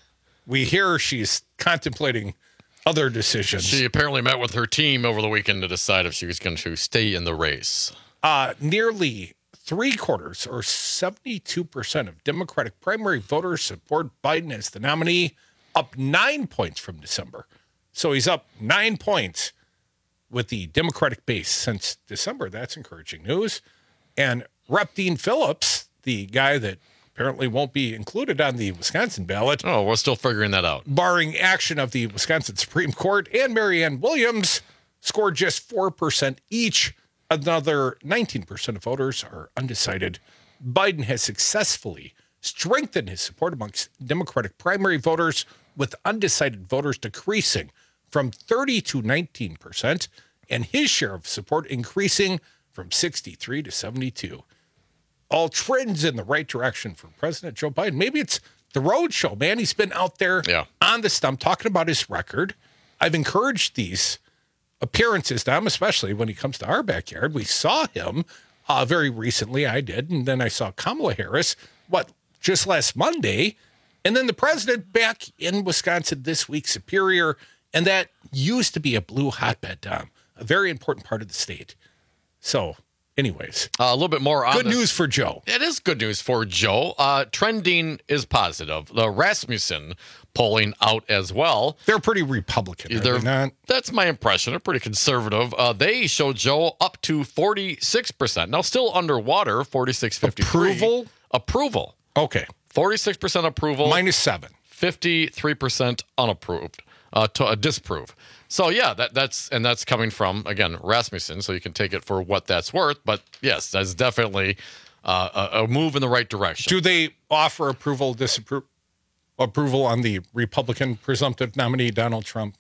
we hear she's contemplating other decisions. She apparently met with her team over the weekend to decide if she was going to stay in the race. Uh, nearly three quarters or seventy-two percent of Democratic primary voters support Biden as the nominee, up nine points from December. So he's up nine points with the Democratic base since December. That's encouraging news. And Representative Dean Phillips, the guy that apparently won't be included on the Wisconsin ballot. Oh, we're still figuring that out. Barring action of the Wisconsin Supreme Court, and Marianne Williams scored just four percent each. Another nineteen percent of voters are undecided. Biden has successfully strengthened his support amongst Democratic primary voters, with undecided voters decreasing from thirty to nineteen percent, and his share of support increasing from sixty-three to seventy-two. All trends in the right direction for President Joe Biden. Maybe it's the road show, man. He's been out there yeah. on the stump talking about his record. I've encouraged these appearances to him, especially when he comes to our backyard. We saw him uh, very recently. I did. And then I saw Kamala Harris, what, just last Monday. And then the president back in Wisconsin this week, Superior. And that used to be a blue hotbed, Tom, a very important part of the state. So, anyways, uh, a little bit more on good this. news for Joe. It is good news for Joe. Uh, trending is positive. The Rasmussen polling out as well. They're pretty Republican, are They're, they not? That's my impression. They're pretty conservative. Uh, they show Joe up to forty-six percent. Now, still underwater, forty-six fifty-three. Approval? Approval. Okay. forty-six percent approval. Minus seven. fifty-three percent unapproved. Uh, to uh, disprove. So yeah, that that's and that's coming from again Rasmussen. So you can take it for what that's worth. But yes, that's definitely uh, a, a move in the right direction. Do they offer approval, disapproval, approval on the Republican presumptive nominee Donald Trump?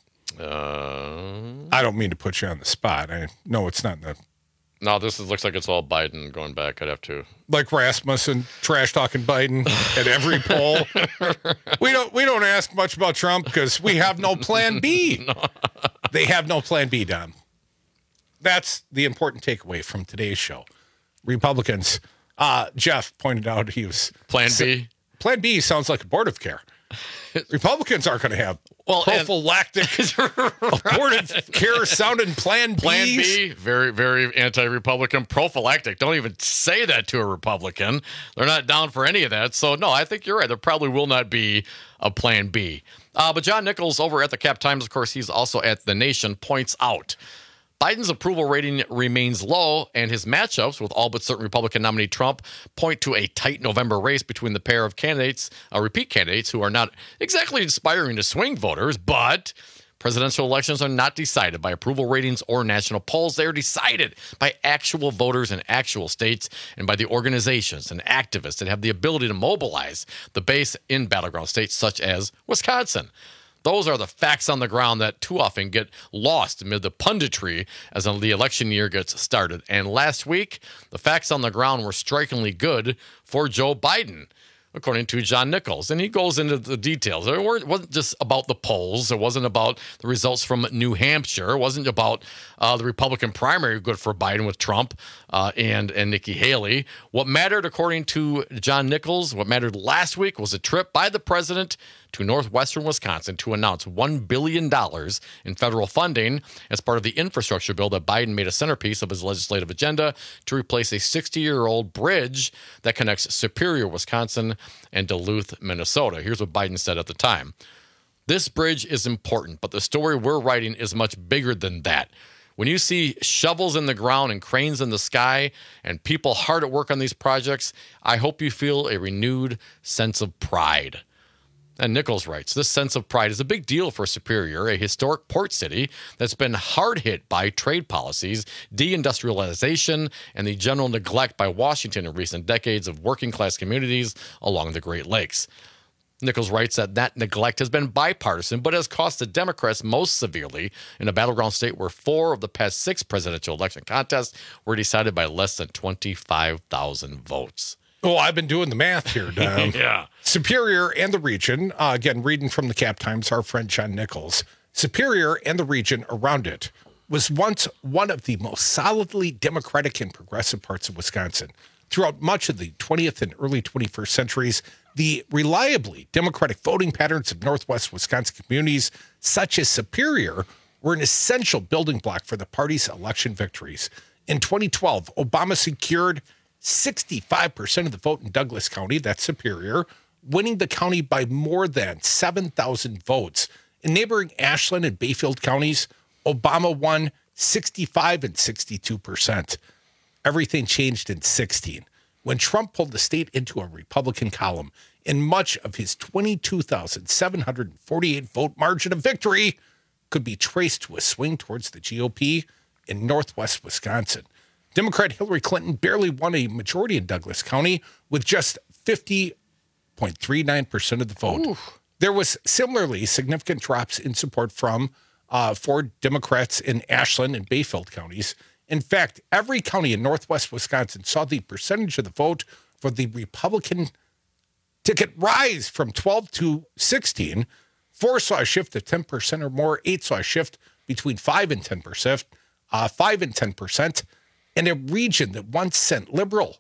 Uh, I don't mean to put you on the spot. I know it's not in the. No, this is, looks like it's all Biden going back. I'd have to like Rasmussen trash talking Biden at every poll. we don't we don't ask much about Trump because we have no plan B. No. They have no plan B, Dom. That's the important takeaway from today's show. Republicans. Uh, Jeff pointed out he was plan B. Plan B sounds like abortive care. Republicans aren't going to have well, prophylactic abortive care sounding Plan B. Plan B, very, very anti-Republican. Prophylactic. Don't even say that to a Republican. They're not down for any of that. So, no, I think you're right. There probably will not be a Plan B. Uh, but John Nichols over at the Cap Times, of course, he's also at The Nation, points out Biden's approval rating remains low, and his matchups with all but certain Republican nominee Trump point to a tight November race between the pair of candidates, uh, repeat candidates, who are not exactly inspiring to swing voters, but presidential elections are not decided by approval ratings or national polls. They are decided by actual voters in actual states and by the organizations and activists that have the ability to mobilize the base in battleground states such as Wisconsin. Those are the facts on the ground that too often get lost amid the punditry as the election year gets started. And last week, the facts on the ground were strikingly good for Joe Biden, according to John Nichols. And he goes into the details. It wasn't just about the polls. It wasn't about the results from New Hampshire. It wasn't about uh, the Republican primary good for Biden with Trump uh, and, and Nikki Haley. What mattered, according to John Nichols, what mattered last week was a trip by the president to northwestern Wisconsin to announce one billion dollars in federal funding as part of the infrastructure bill that Biden made a centerpiece of his legislative agenda to replace a sixty-year-old bridge that connects Superior, Wisconsin, and Duluth, Minnesota. Here's what Biden said at the time. This bridge is important, but the story we're writing is much bigger than that. When you see shovels in the ground and cranes in the sky and people hard at work on these projects, I hope you feel a renewed sense of pride. And Nichols writes, this sense of pride is a big deal for Superior, a historic port city that's been hard hit by trade policies, deindustrialization, and the general neglect by Washington in recent decades of working class communities along the Great Lakes. Nichols writes that that neglect has been bipartisan, but has cost the Democrats most severely in a battleground state where four of the past six presidential election contests were decided by less than twenty-five thousand votes. Oh, I've been doing the math here, Dom. Yeah. Superior and the region, uh, again, reading from the Cap Times, our friend John Nichols, Superior and the region around it was once one of the most solidly Democratic and progressive parts of Wisconsin. Throughout much of the twentieth and early twenty-first centuries, the reliably Democratic voting patterns of Northwest Wisconsin communities, such as Superior, were an essential building block for the party's election victories. In twenty twelve, Obama secured sixty-five percent of the vote in Douglas County, that's Superior, winning the county by more than seven thousand votes. In neighboring Ashland and Bayfield counties, Obama won sixty-five and sixty-two percent. Everything changed in sixteen, when Trump pulled the state into a Republican column, and much of his twenty-two thousand seven hundred forty-eight vote margin of victory could be traced to a swing towards the G O P in Northwest Wisconsin. Democrat Hillary Clinton barely won a majority in Douglas County with just fifty point three nine percent of the vote. Ooh. There was similarly significant drops in support from uh, for Democrats in Ashland and Bayfield counties. In fact, every county in Northwest Wisconsin saw the percentage of the vote for the Republican ticket rise from twelve to sixteen. Four saw a shift of ten percent or more. Eight saw a shift between five and ten percent. Uh, five and ten percent. In a region that once sent liberal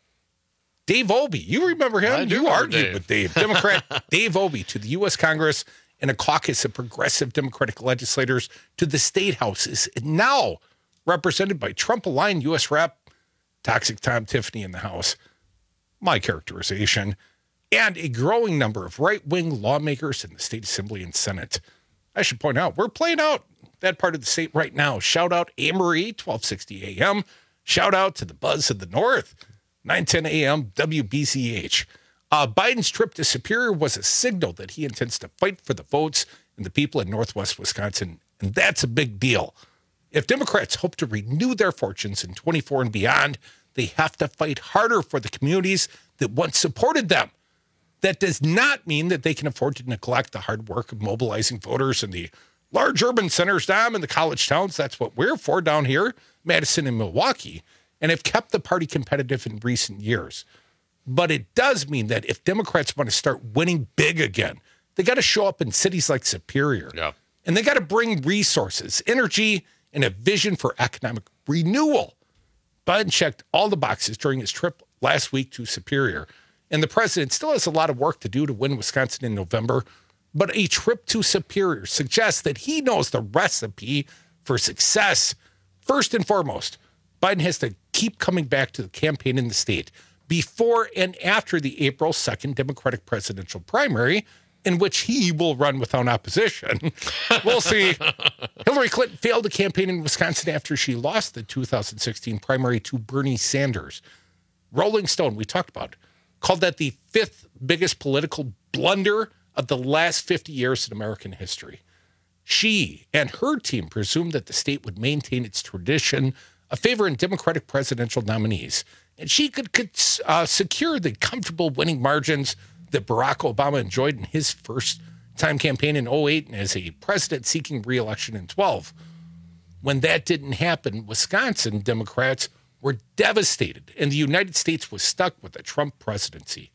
Dave Obey, you remember him? I do you remember argued Dave. with Dave. Democrat Dave Obey to the U S Congress and a caucus of progressive Democratic legislators to the state houses, and now represented by Trump-aligned U S Rep Toxic Tom Tiffany in the House. My characterization. And a growing number of right-wing lawmakers in the state assembly and Senate. I should point out, we're playing out that part of the state right now. Shout out Amory, twelve sixty A M. Shout out to the Buzz of the North, nine ten A M W B C H. Uh, Biden's trip to Superior was a signal that he intends to fight for the votes and the people in Northwest Wisconsin, and that's a big deal. If Democrats hope to renew their fortunes in twenty-four and beyond, they have to fight harder for the communities that once supported them. That does not mean that they can afford to neglect the hard work of mobilizing voters in the large urban centers, Dom, in the college towns. That's what we're for down here, Madison and Milwaukee, and have kept the party competitive in recent years. But it does mean that if Democrats want to start winning big again, they got to show up in cities like Superior. Yeah. And they got to bring resources, energy, and a vision for economic renewal. Biden checked all the boxes during his trip last week to Superior. And the president still has a lot of work to do to win Wisconsin in November. But a trip to Superior suggests that he knows the recipe for success. First and foremost, Biden has to keep coming back to the campaign in the state before and after the April second Democratic presidential primary, in which he will run without opposition. We'll see. Hillary Clinton failed to campaign in Wisconsin after she lost the two thousand sixteen primary to Bernie Sanders. Rolling Stone, we talked about, called that the fifth biggest political blunder of the last fifty years in American history. She and her team presumed that the state would maintain its tradition of favoring Democratic presidential nominees, and she could, could uh, secure the comfortable winning margins that Barack Obama enjoyed in his first time campaign in oh eight and as a president seeking re-election in twelve. When that didn't happen, Wisconsin Democrats were devastated, and the United States was stuck with a Trump presidency.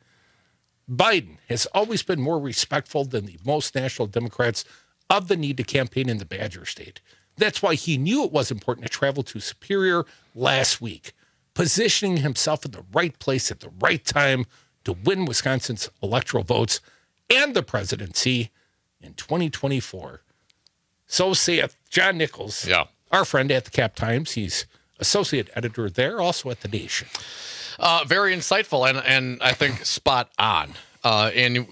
Biden has always been more respectful than the most national Democrats of the need to campaign in the Badger State. That's why he knew it was important to travel to Superior last week, positioning himself in the right place at the right time to win Wisconsin's electoral votes and the presidency in twenty twenty-four. So saith John Nichols, yeah. our friend at the Cap Times. He's associate editor there, also at The Nation. Uh, very insightful and, and I think spot on. Uh, and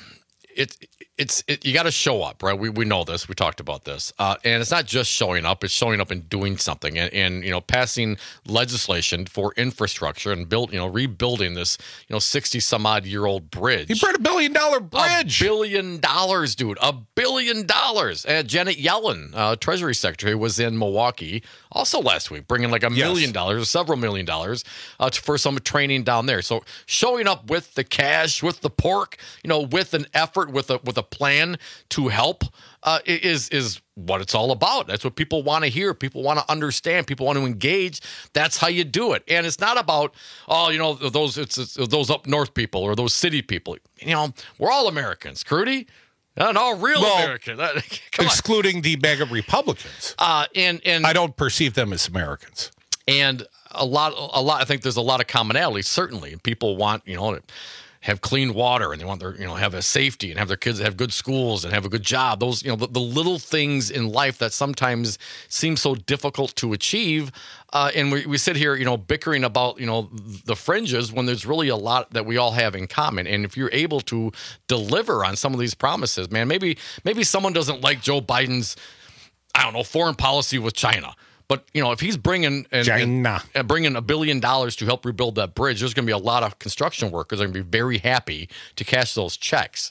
it, it's it, you got to show up, right? We we know this. We talked about this. Uh, and it's not just showing up. It's showing up and doing something and, and, you know, passing legislation for infrastructure and build, you know, rebuilding this, you know, sixty some odd year old bridge. He brought a billion dollar bridge. A billion dollars, dude. A billion dollars. Uh, Janet Yellen, uh, Treasury Secretary, was in Milwaukee also last week, bringing like a Yes. million dollars, or several million dollars uh, to, for some training down there. So showing up with the cash, with the pork, you know, with an effort, with a with a plan to help uh, is is what it's all about. That's what people want to hear. People want to understand. People want to engage. That's how you do it. And it's not about, oh, you know, those it's, it's those up north people or those city people. You know, we're all Americans, Crudy. Not all real Well, Americans. Come excluding the MAGA Republicans. Uh, and and I don't perceive them as Americans. And a lot, a lot. I think there's a lot of commonality. Certainly, people want, you know, to have clean water, and they want their, you know, have a safety and have their kids have good schools and have a good job. Those, you know, the, the little things in life that sometimes seem so difficult to achieve. Uh, and we, we sit here, you know, bickering about, you know, the fringes when there's really a lot that we all have in common. And if you're able to deliver on some of these promises, man, maybe maybe someone doesn't like Joe Biden's, I don't know, foreign policy with China. But, you know, if he's bringing and, China. and bringing a billion dollars to help rebuild that bridge, there's going to be a lot of construction workers that are going to be very happy to cash those checks.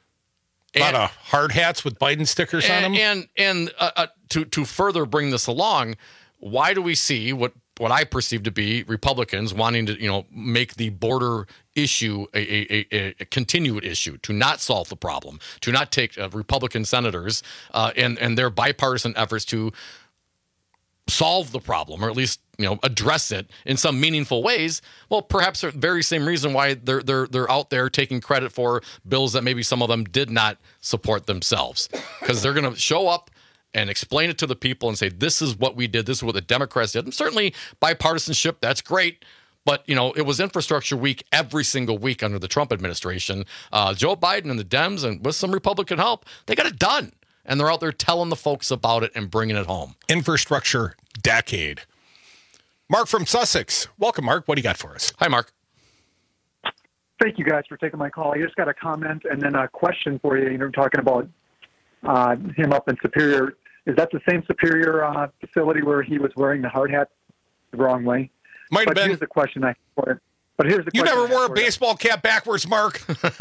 A lot of hard hats with Biden stickers and, on them. And and uh, uh, to to further bring this along, why do we see what what I perceive to be Republicans wanting to, you know, make the border issue a, a, a, a continued issue, to not solve the problem, to not take uh, Republican senators uh, and and their bipartisan efforts to solve the problem, or at least, you know, address it in some meaningful ways? Well, perhaps the very same reason why they're they're they're out there taking credit for bills that maybe some of them did not support themselves, because they're going to show up and explain it to the people and say, this is what we did, this is what the Democrats did. And certainly bipartisanship, that's great. But, you know, it was infrastructure week every single week under the Trump administration. Uh, Joe Biden and the Dems, and with some Republican help, they got it done. And they're out there telling the folks about it and bringing it home. Infrastructure decade. Mark from Sussex. Welcome, Mark. What do you got for us? Hi, Mark. Thank you guys for taking my call. I just got a comment and then a question for you. You know, talking about uh, him up in Superior. Is that the same Superior uh, facility where he was wearing the hard hat the wrong way? Might have but been. Here's the question I for But here's the you question. never wore a baseball cap backwards, Mark?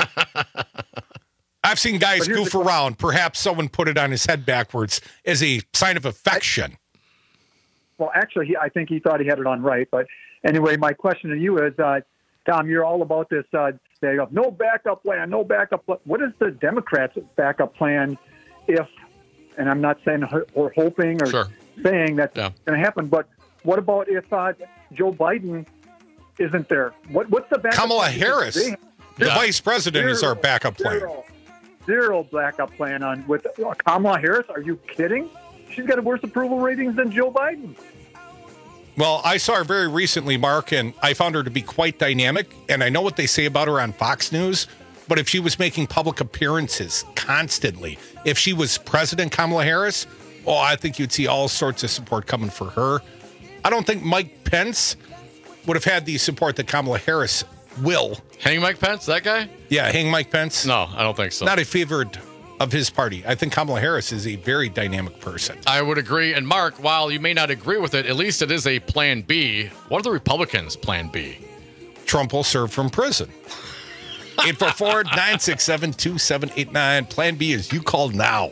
I've seen guys goof around. Perhaps someone put it on his head backwards as a sign of affection. Well, actually, he, I think he thought he had it on right. But anyway, my question to you is, uh, Tom, you're all about this uh, stay up. No backup plan, no backup plan. What is the Democrats' backup plan if, and I'm not saying or hoping or sure. saying that's yeah. going to happen, but what about if uh, Joe Biden isn't there? What, what's the backup Kamala plan? Harris, They, the vice president, zero, is our backup plan. Zero, zero backup plan on with uh, Kamala Harris. Are you kidding? She's got worse approval ratings than Joe Biden. Well, I saw her very recently, Mark, and I found her to be quite dynamic. And I know what they say about her on Fox News, but if she was making public appearances constantly, if she was President Kamala Harris, oh, I think you'd see all sorts of support coming for her. I don't think Mike Pence would have had the support that Kamala Harris will. Hang Mike Pence, that guy? Yeah, hang Mike Pence. No, I don't think so. Not a favored of his party. I think Kamala Harris is a very dynamic person. I would agree. And Mark, while you may not agree with it, at least it is a plan B. What are the Republicans' plan B? Trump will serve from prison. eight four four, nine six seven, two seven eight nine. Plan B is you call now.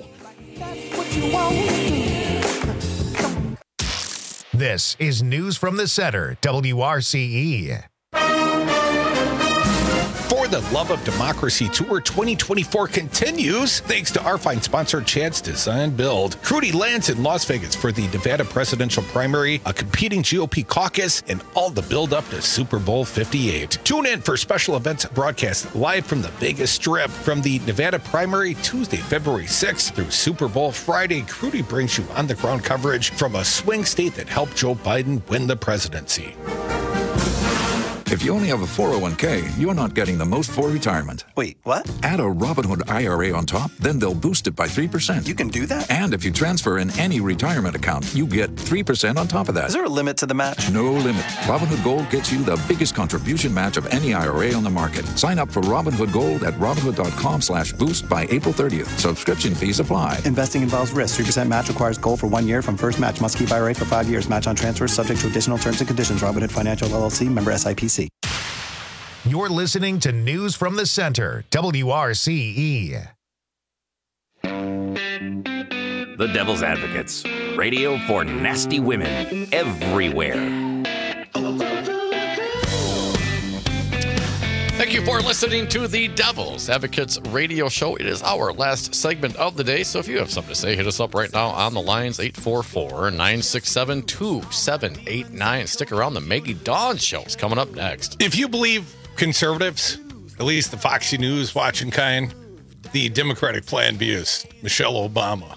This is News from the Center, W R C E. For the Love of Democracy Tour twenty twenty-four continues thanks to our fine sponsor, Chad's Design Build. Crudy lands in Las Vegas for the Nevada presidential primary, a competing G O P caucus, and all the build-up to Super Bowl fifty-eight. Tune in for special events broadcast live from the Vegas Strip. From the Nevada primary, Tuesday, February sixth through Super Bowl Friday, Crudy brings you on-the-ground coverage from a swing state that helped Joe Biden win the presidency. If you only have a four oh one k, you're not getting the most for retirement. Wait, what? Add a Robinhood I R A on top, then they'll boost it by three percent. You can do that? And if you transfer in any retirement account, you get three percent on top of that. Is there a limit to the match? No limit. Robinhood Gold gets you the biggest contribution match of any I R A on the market. Sign up for Robinhood Gold at Robinhood.com slash boost by April thirtieth. Subscription fees apply. Investing involves risk. three percent match requires gold for one year from first match. Must keep I R A for five years. Match on transfers subject to additional terms and conditions. Robinhood Financial L L C, member S I P C. You're listening to News from the Center, W R C E. The Devil's Advocates. Radio for nasty women everywhere. Thank you for listening to the Devil's Advocates radio show. It is our last segment of the day, so if you have something to say, hit us up right now on the lines, eight four four, nine six seven, two seven eight nine. Stick around, the Maggie Dawn show is coming up next. If you believe conservatives, at least the Foxy News watching kind, the Democratic Plan B is Michelle Obama.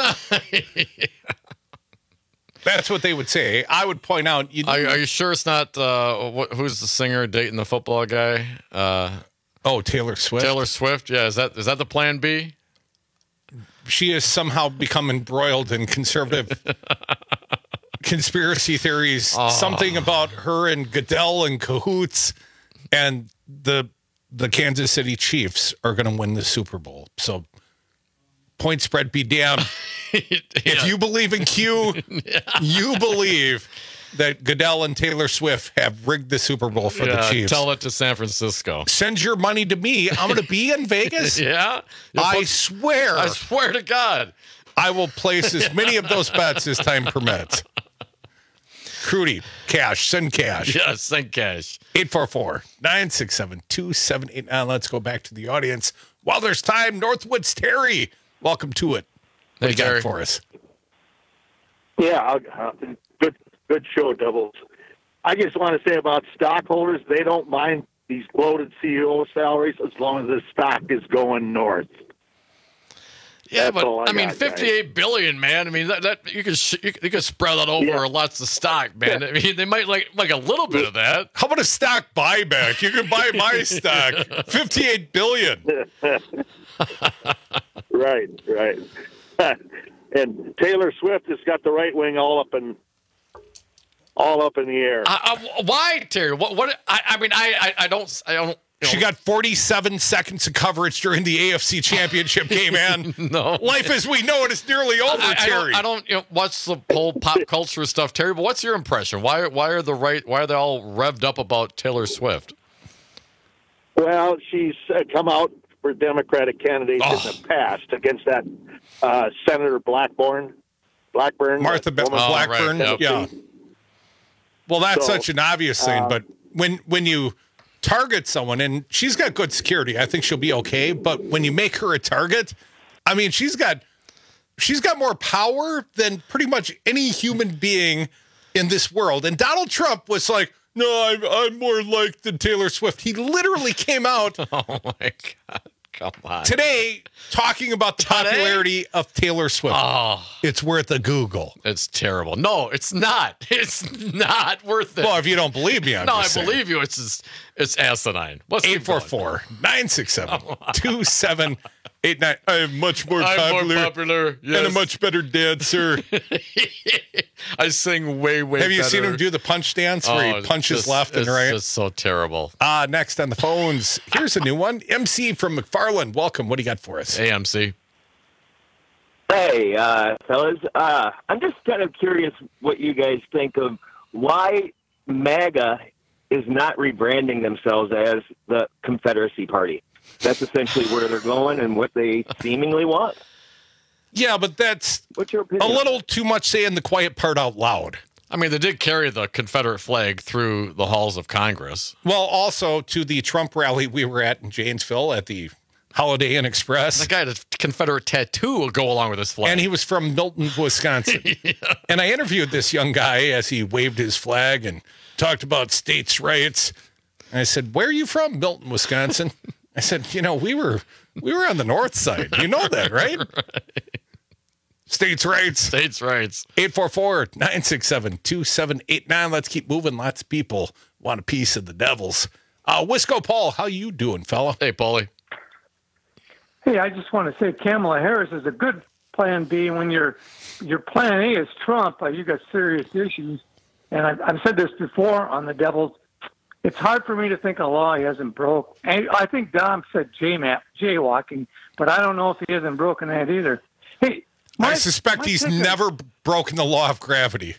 That's what they would say. I would point out. You are, are you sure it's not, uh, what, who's the singer dating the football guy? Uh, oh, Taylor Swift. Taylor Swift, yeah. Is that is that the Plan B? She has somehow become embroiled in conservative conspiracy theories. Oh. Something about her and Goodell and cahoots. And the the Kansas City Chiefs are going to win the Super Bowl. So point spread be damned. yeah. If you believe in Q, yeah. you believe that Goodell and Taylor Swift have rigged the Super Bowl for yeah, the Chiefs. Tell it to San Francisco. Send your money to me. I'm going to be in Vegas. yeah. You'll I put, swear. I swear to God. I will place as many of those bets as time permits. Crudy, cash, send cash. Yeah, send cash. eight four four, nine six seven, two seven eight nine. Let's go back to the audience. While there's time, Northwoods Terry, welcome to it. What hey, do you Terry. got for us? Yeah, uh, good good show, Doubles. I just want to say about stockholders, they don't mind these bloated C E O salaries as long as the stock is going north. Yeah, That's but I, I mean, got, fifty-eight guys. billion, man. I mean, that, that you could sh- you could spread that over yeah. lots of stock, man. Yeah. I mean, they might like like a little bit of that. How about a stock buyback? You can buy my stock, fifty-eight billion. right, right. And Taylor Swift has got the right wing all up in all up in the air. Uh, uh, why, Terry? What? What? I, I mean, I, I, I don't, I don't. You know. She got forty-seven seconds of coverage during the A F C Championship game, man. no. Life as we know it is nearly over, I, I Terry. Don't, I don't you know, watch the whole pop culture stuff, Terry, but what's your impression? Why, why are the right, why are they all revved up about Taylor Swift? Well, she's uh, come out for Democratic candidates oh. in the past against that uh, Senator Blackburn. Blackburn. Martha Be- oh, Blackburn, right. yeah. Well, that's so, such an obvious thing, uh, but when when you target someone, and she's got good security, I think she'll be okay, but when you make her a target, I mean, she's got she's got more power than pretty much any human being in this world. And Donald Trump was like, no, I'm, I'm more like than Taylor Swift. He literally came out oh my God. Come on. Today, talking about the Today? popularity of Taylor Swift. Oh, it's worth a Google. It's terrible. No, it's not. It's not worth it. Well, if you don't believe me, I'm no, just I saying. believe you. It's just, it's asinine. What's eight four four, nine six seven, two seven eight nine. I'm much more I'm popular, more popular yes. and a much better dancer. I sing way, way Have you better. seen him do the punch dance where oh, he punches just, left and right? It's so terrible. Uh, next on the phones, here's a new one. M C from McFarland. Welcome. What do you got for us? Hey, M C. Hey, uh, fellas. Uh, I'm just kind of curious what you guys think of why MAGA is not rebranding themselves as the Confederacy Party. That's essentially where they're going and what they seemingly want. Yeah, but that's What's your opinion? a little too much saying the quiet part out loud. I mean, they did carry the Confederate flag through the halls of Congress. Well, also to the Trump rally we were at in Janesville at the Holiday Inn Express. The guy had a Confederate tattoo will go along with his flag. And he was from Milton, Wisconsin. yeah. And I interviewed this young guy as he waved his flag and talked about states' rights. And I said, "Where are you from?" "Milton, Wisconsin." I said, "You know, we were we were on the north side. You know that, right?" right. States' rights. States' rights. eight four four, nine six seven, two seven eight nine. Let's keep moving. Lots of people want a piece of the Devils. Uh, Wisco Paul, how you doing, fella? Hey, Paulie. Hey, I just want to say Kamala Harris is a good plan B when your your plan A is Trump. Uh, you got serious issues, and I've, I've said this before on the Devils. It's hard for me to think a law he hasn't broke. And I think Dom said J-map, jaywalking, but I don't know if he hasn't broken that either. Hey, my, I suspect he's never of, broken the law of gravity.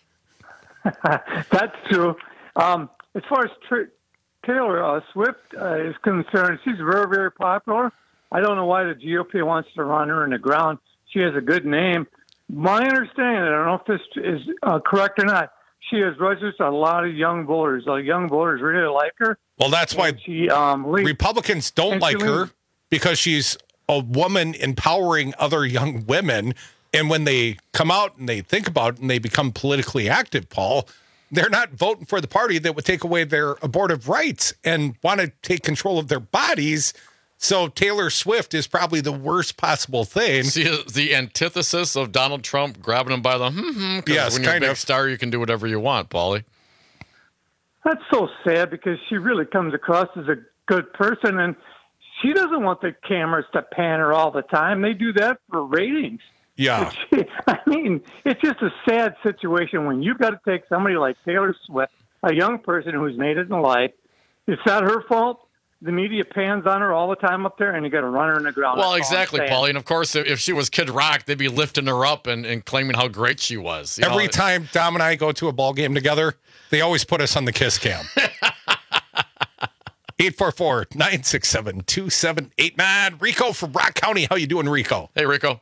That's true. Um, as far as tr- Taylor uh, Swift uh, is concerned, she's very, very popular. I don't know why the G O P wants to run her in the ground. She has a good name. My understanding, I don't know if this is uh, correct or not, she has registered a lot of young voters. Uh, young voters really like her. Well, that's why she, um, Republicans don't like her, because she's a woman empowering other young women. And when they come out and they think about it and they become politically active, Paul, they're not voting for the party that would take away their abortive rights and want to take control of their bodies. So Taylor Swift is probably the worst possible thing. See, the antithesis of Donald Trump grabbing him by the hmm-hmm. Yes, when you're kind a big of. star, you can do whatever you want, Paulie. That's so sad because she really comes across as a good person, and she doesn't want the cameras to pan her all the time. They do that for ratings. Yeah. She, I mean, it's just a sad situation when you've got to take somebody like Taylor Swift, a young person who's made it in life. It's not her fault. The media pans on her all the time up there, and you got to run her in the ground. Well, exactly, Paulie. And of course, if she was Kid Rock, they'd be lifting her up and, and claiming how great she was. You Every know? time Dom and I go to a ball game together, they always put us on the kiss cam. eight four four, nine six seven, two seven eight nine. Rico from Rock County. How you doing, Rico? Hey, Rico.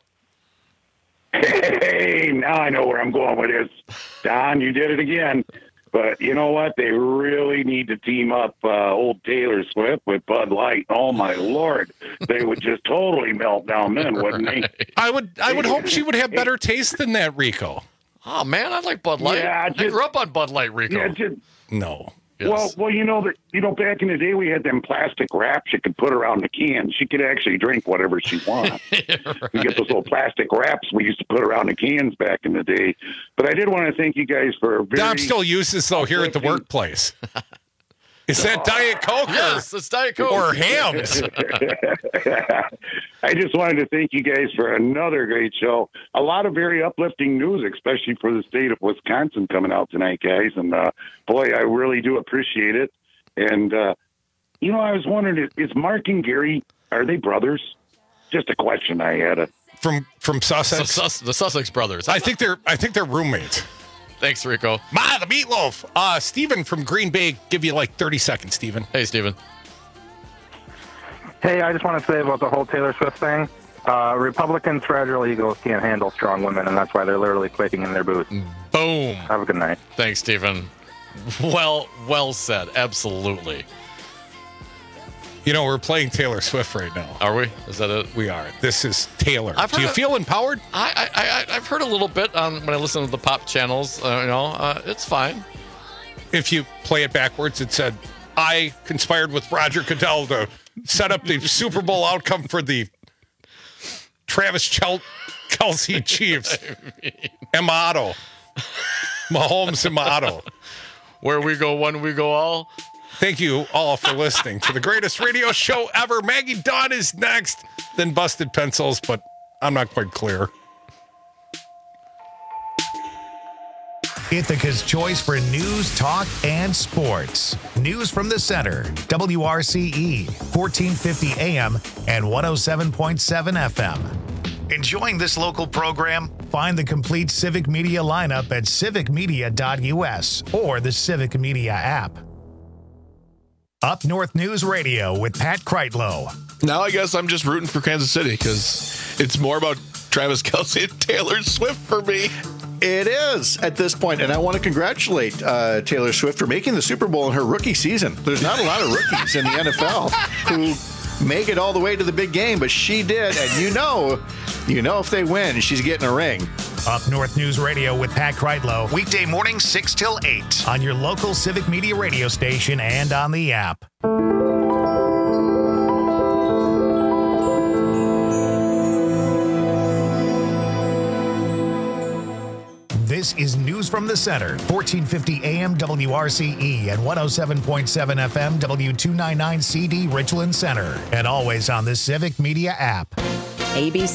Hey, now I know where I'm going with this. Don, you did it again. But you know what? They really need to team up uh, old Taylor Swift with Bud Light. Oh, my Lord. They would just totally melt down then, wouldn't they? I would I would hope she would have better taste than that, Rico. Oh, man, I like Bud Light. Yeah, just, I grew up on Bud Light, Rico. Yeah, just, no. Yes. Well, well, you know that you know back in the day we had them plastic wraps you could put around the can. She could actually drink whatever she wants. right. We get those little plastic wraps we used to put around the cans back in the day. But I did want to thank you guys for a very Dom still uses though here at the workplace. Is that Diet Coke? Yes, it's Diet Coke. Or Hams. I just wanted to thank you guys for another great show. A lot of very uplifting news, especially for the state of Wisconsin coming out tonight, guys. And, uh, boy, I really do appreciate it. And, uh, you know, I was wondering, is Mark and Gary, are they brothers? Just a question I had. A- from from Sussex? Sus- the Sussex brothers. I think they're I think they're roommates. Thanks, Rico. Ma, the meatloaf. Uh, Steven from Green Bay. Give you like thirty seconds, Steven. Hey, Steven. Hey, I just want to say about the whole Taylor Swift thing. Uh, Republicans' fragile egos can't handle strong women, and that's why they're literally quaking in their boots. Boom. Have a good night. Thanks, Steven. Well, well said. Absolutely. You know, we're playing Taylor Swift right now. Are we? Is that it? We are. This is Taylor. I've Do you heard feel empowered? I, I, I, I've heard a little bit on when I listen to the pop channels. Uh, you know, uh, it's fine. If you play it backwards, it said, I conspired with Roger Goodell to set up the Super Bowl outcome for the Travis Chel- Kelsey Chiefs. And Maotto. Mahomes and Maotto. Where we go one, we go all. Thank you all for listening to the greatest radio show ever. Maggie Dawn is next, then Busted Pencils, but I'm not quite clear. Ithaca's choice for news, talk, and sports. News from the center. W R C E, fourteen fifty A M and one oh seven point seven F M. Enjoying this local program? Find the complete Civic Media lineup at civic media dot U S or the Civic Media app. Up North News Radio with Pat Kreitlow. Now I guess I'm just rooting for Kansas City because it's more about Travis Kelce and Taylor Swift for me. It is at this point, and I want to congratulate uh, Taylor Swift for making the Super Bowl in her rookie season. There's not a lot of rookies in the N F L who make it all the way to the big game, but she did, and you know, you know if they win, she's getting a ring. Up North News Radio with Pat Kreidlow, weekday morning six till eight on your local Civic Media radio station and on the app. This is News from the Center, fourteen fifty A M W R C E and one oh seven point seven F M W two ninety-nine C D Richland Center, and always on the Civic Media app. A B C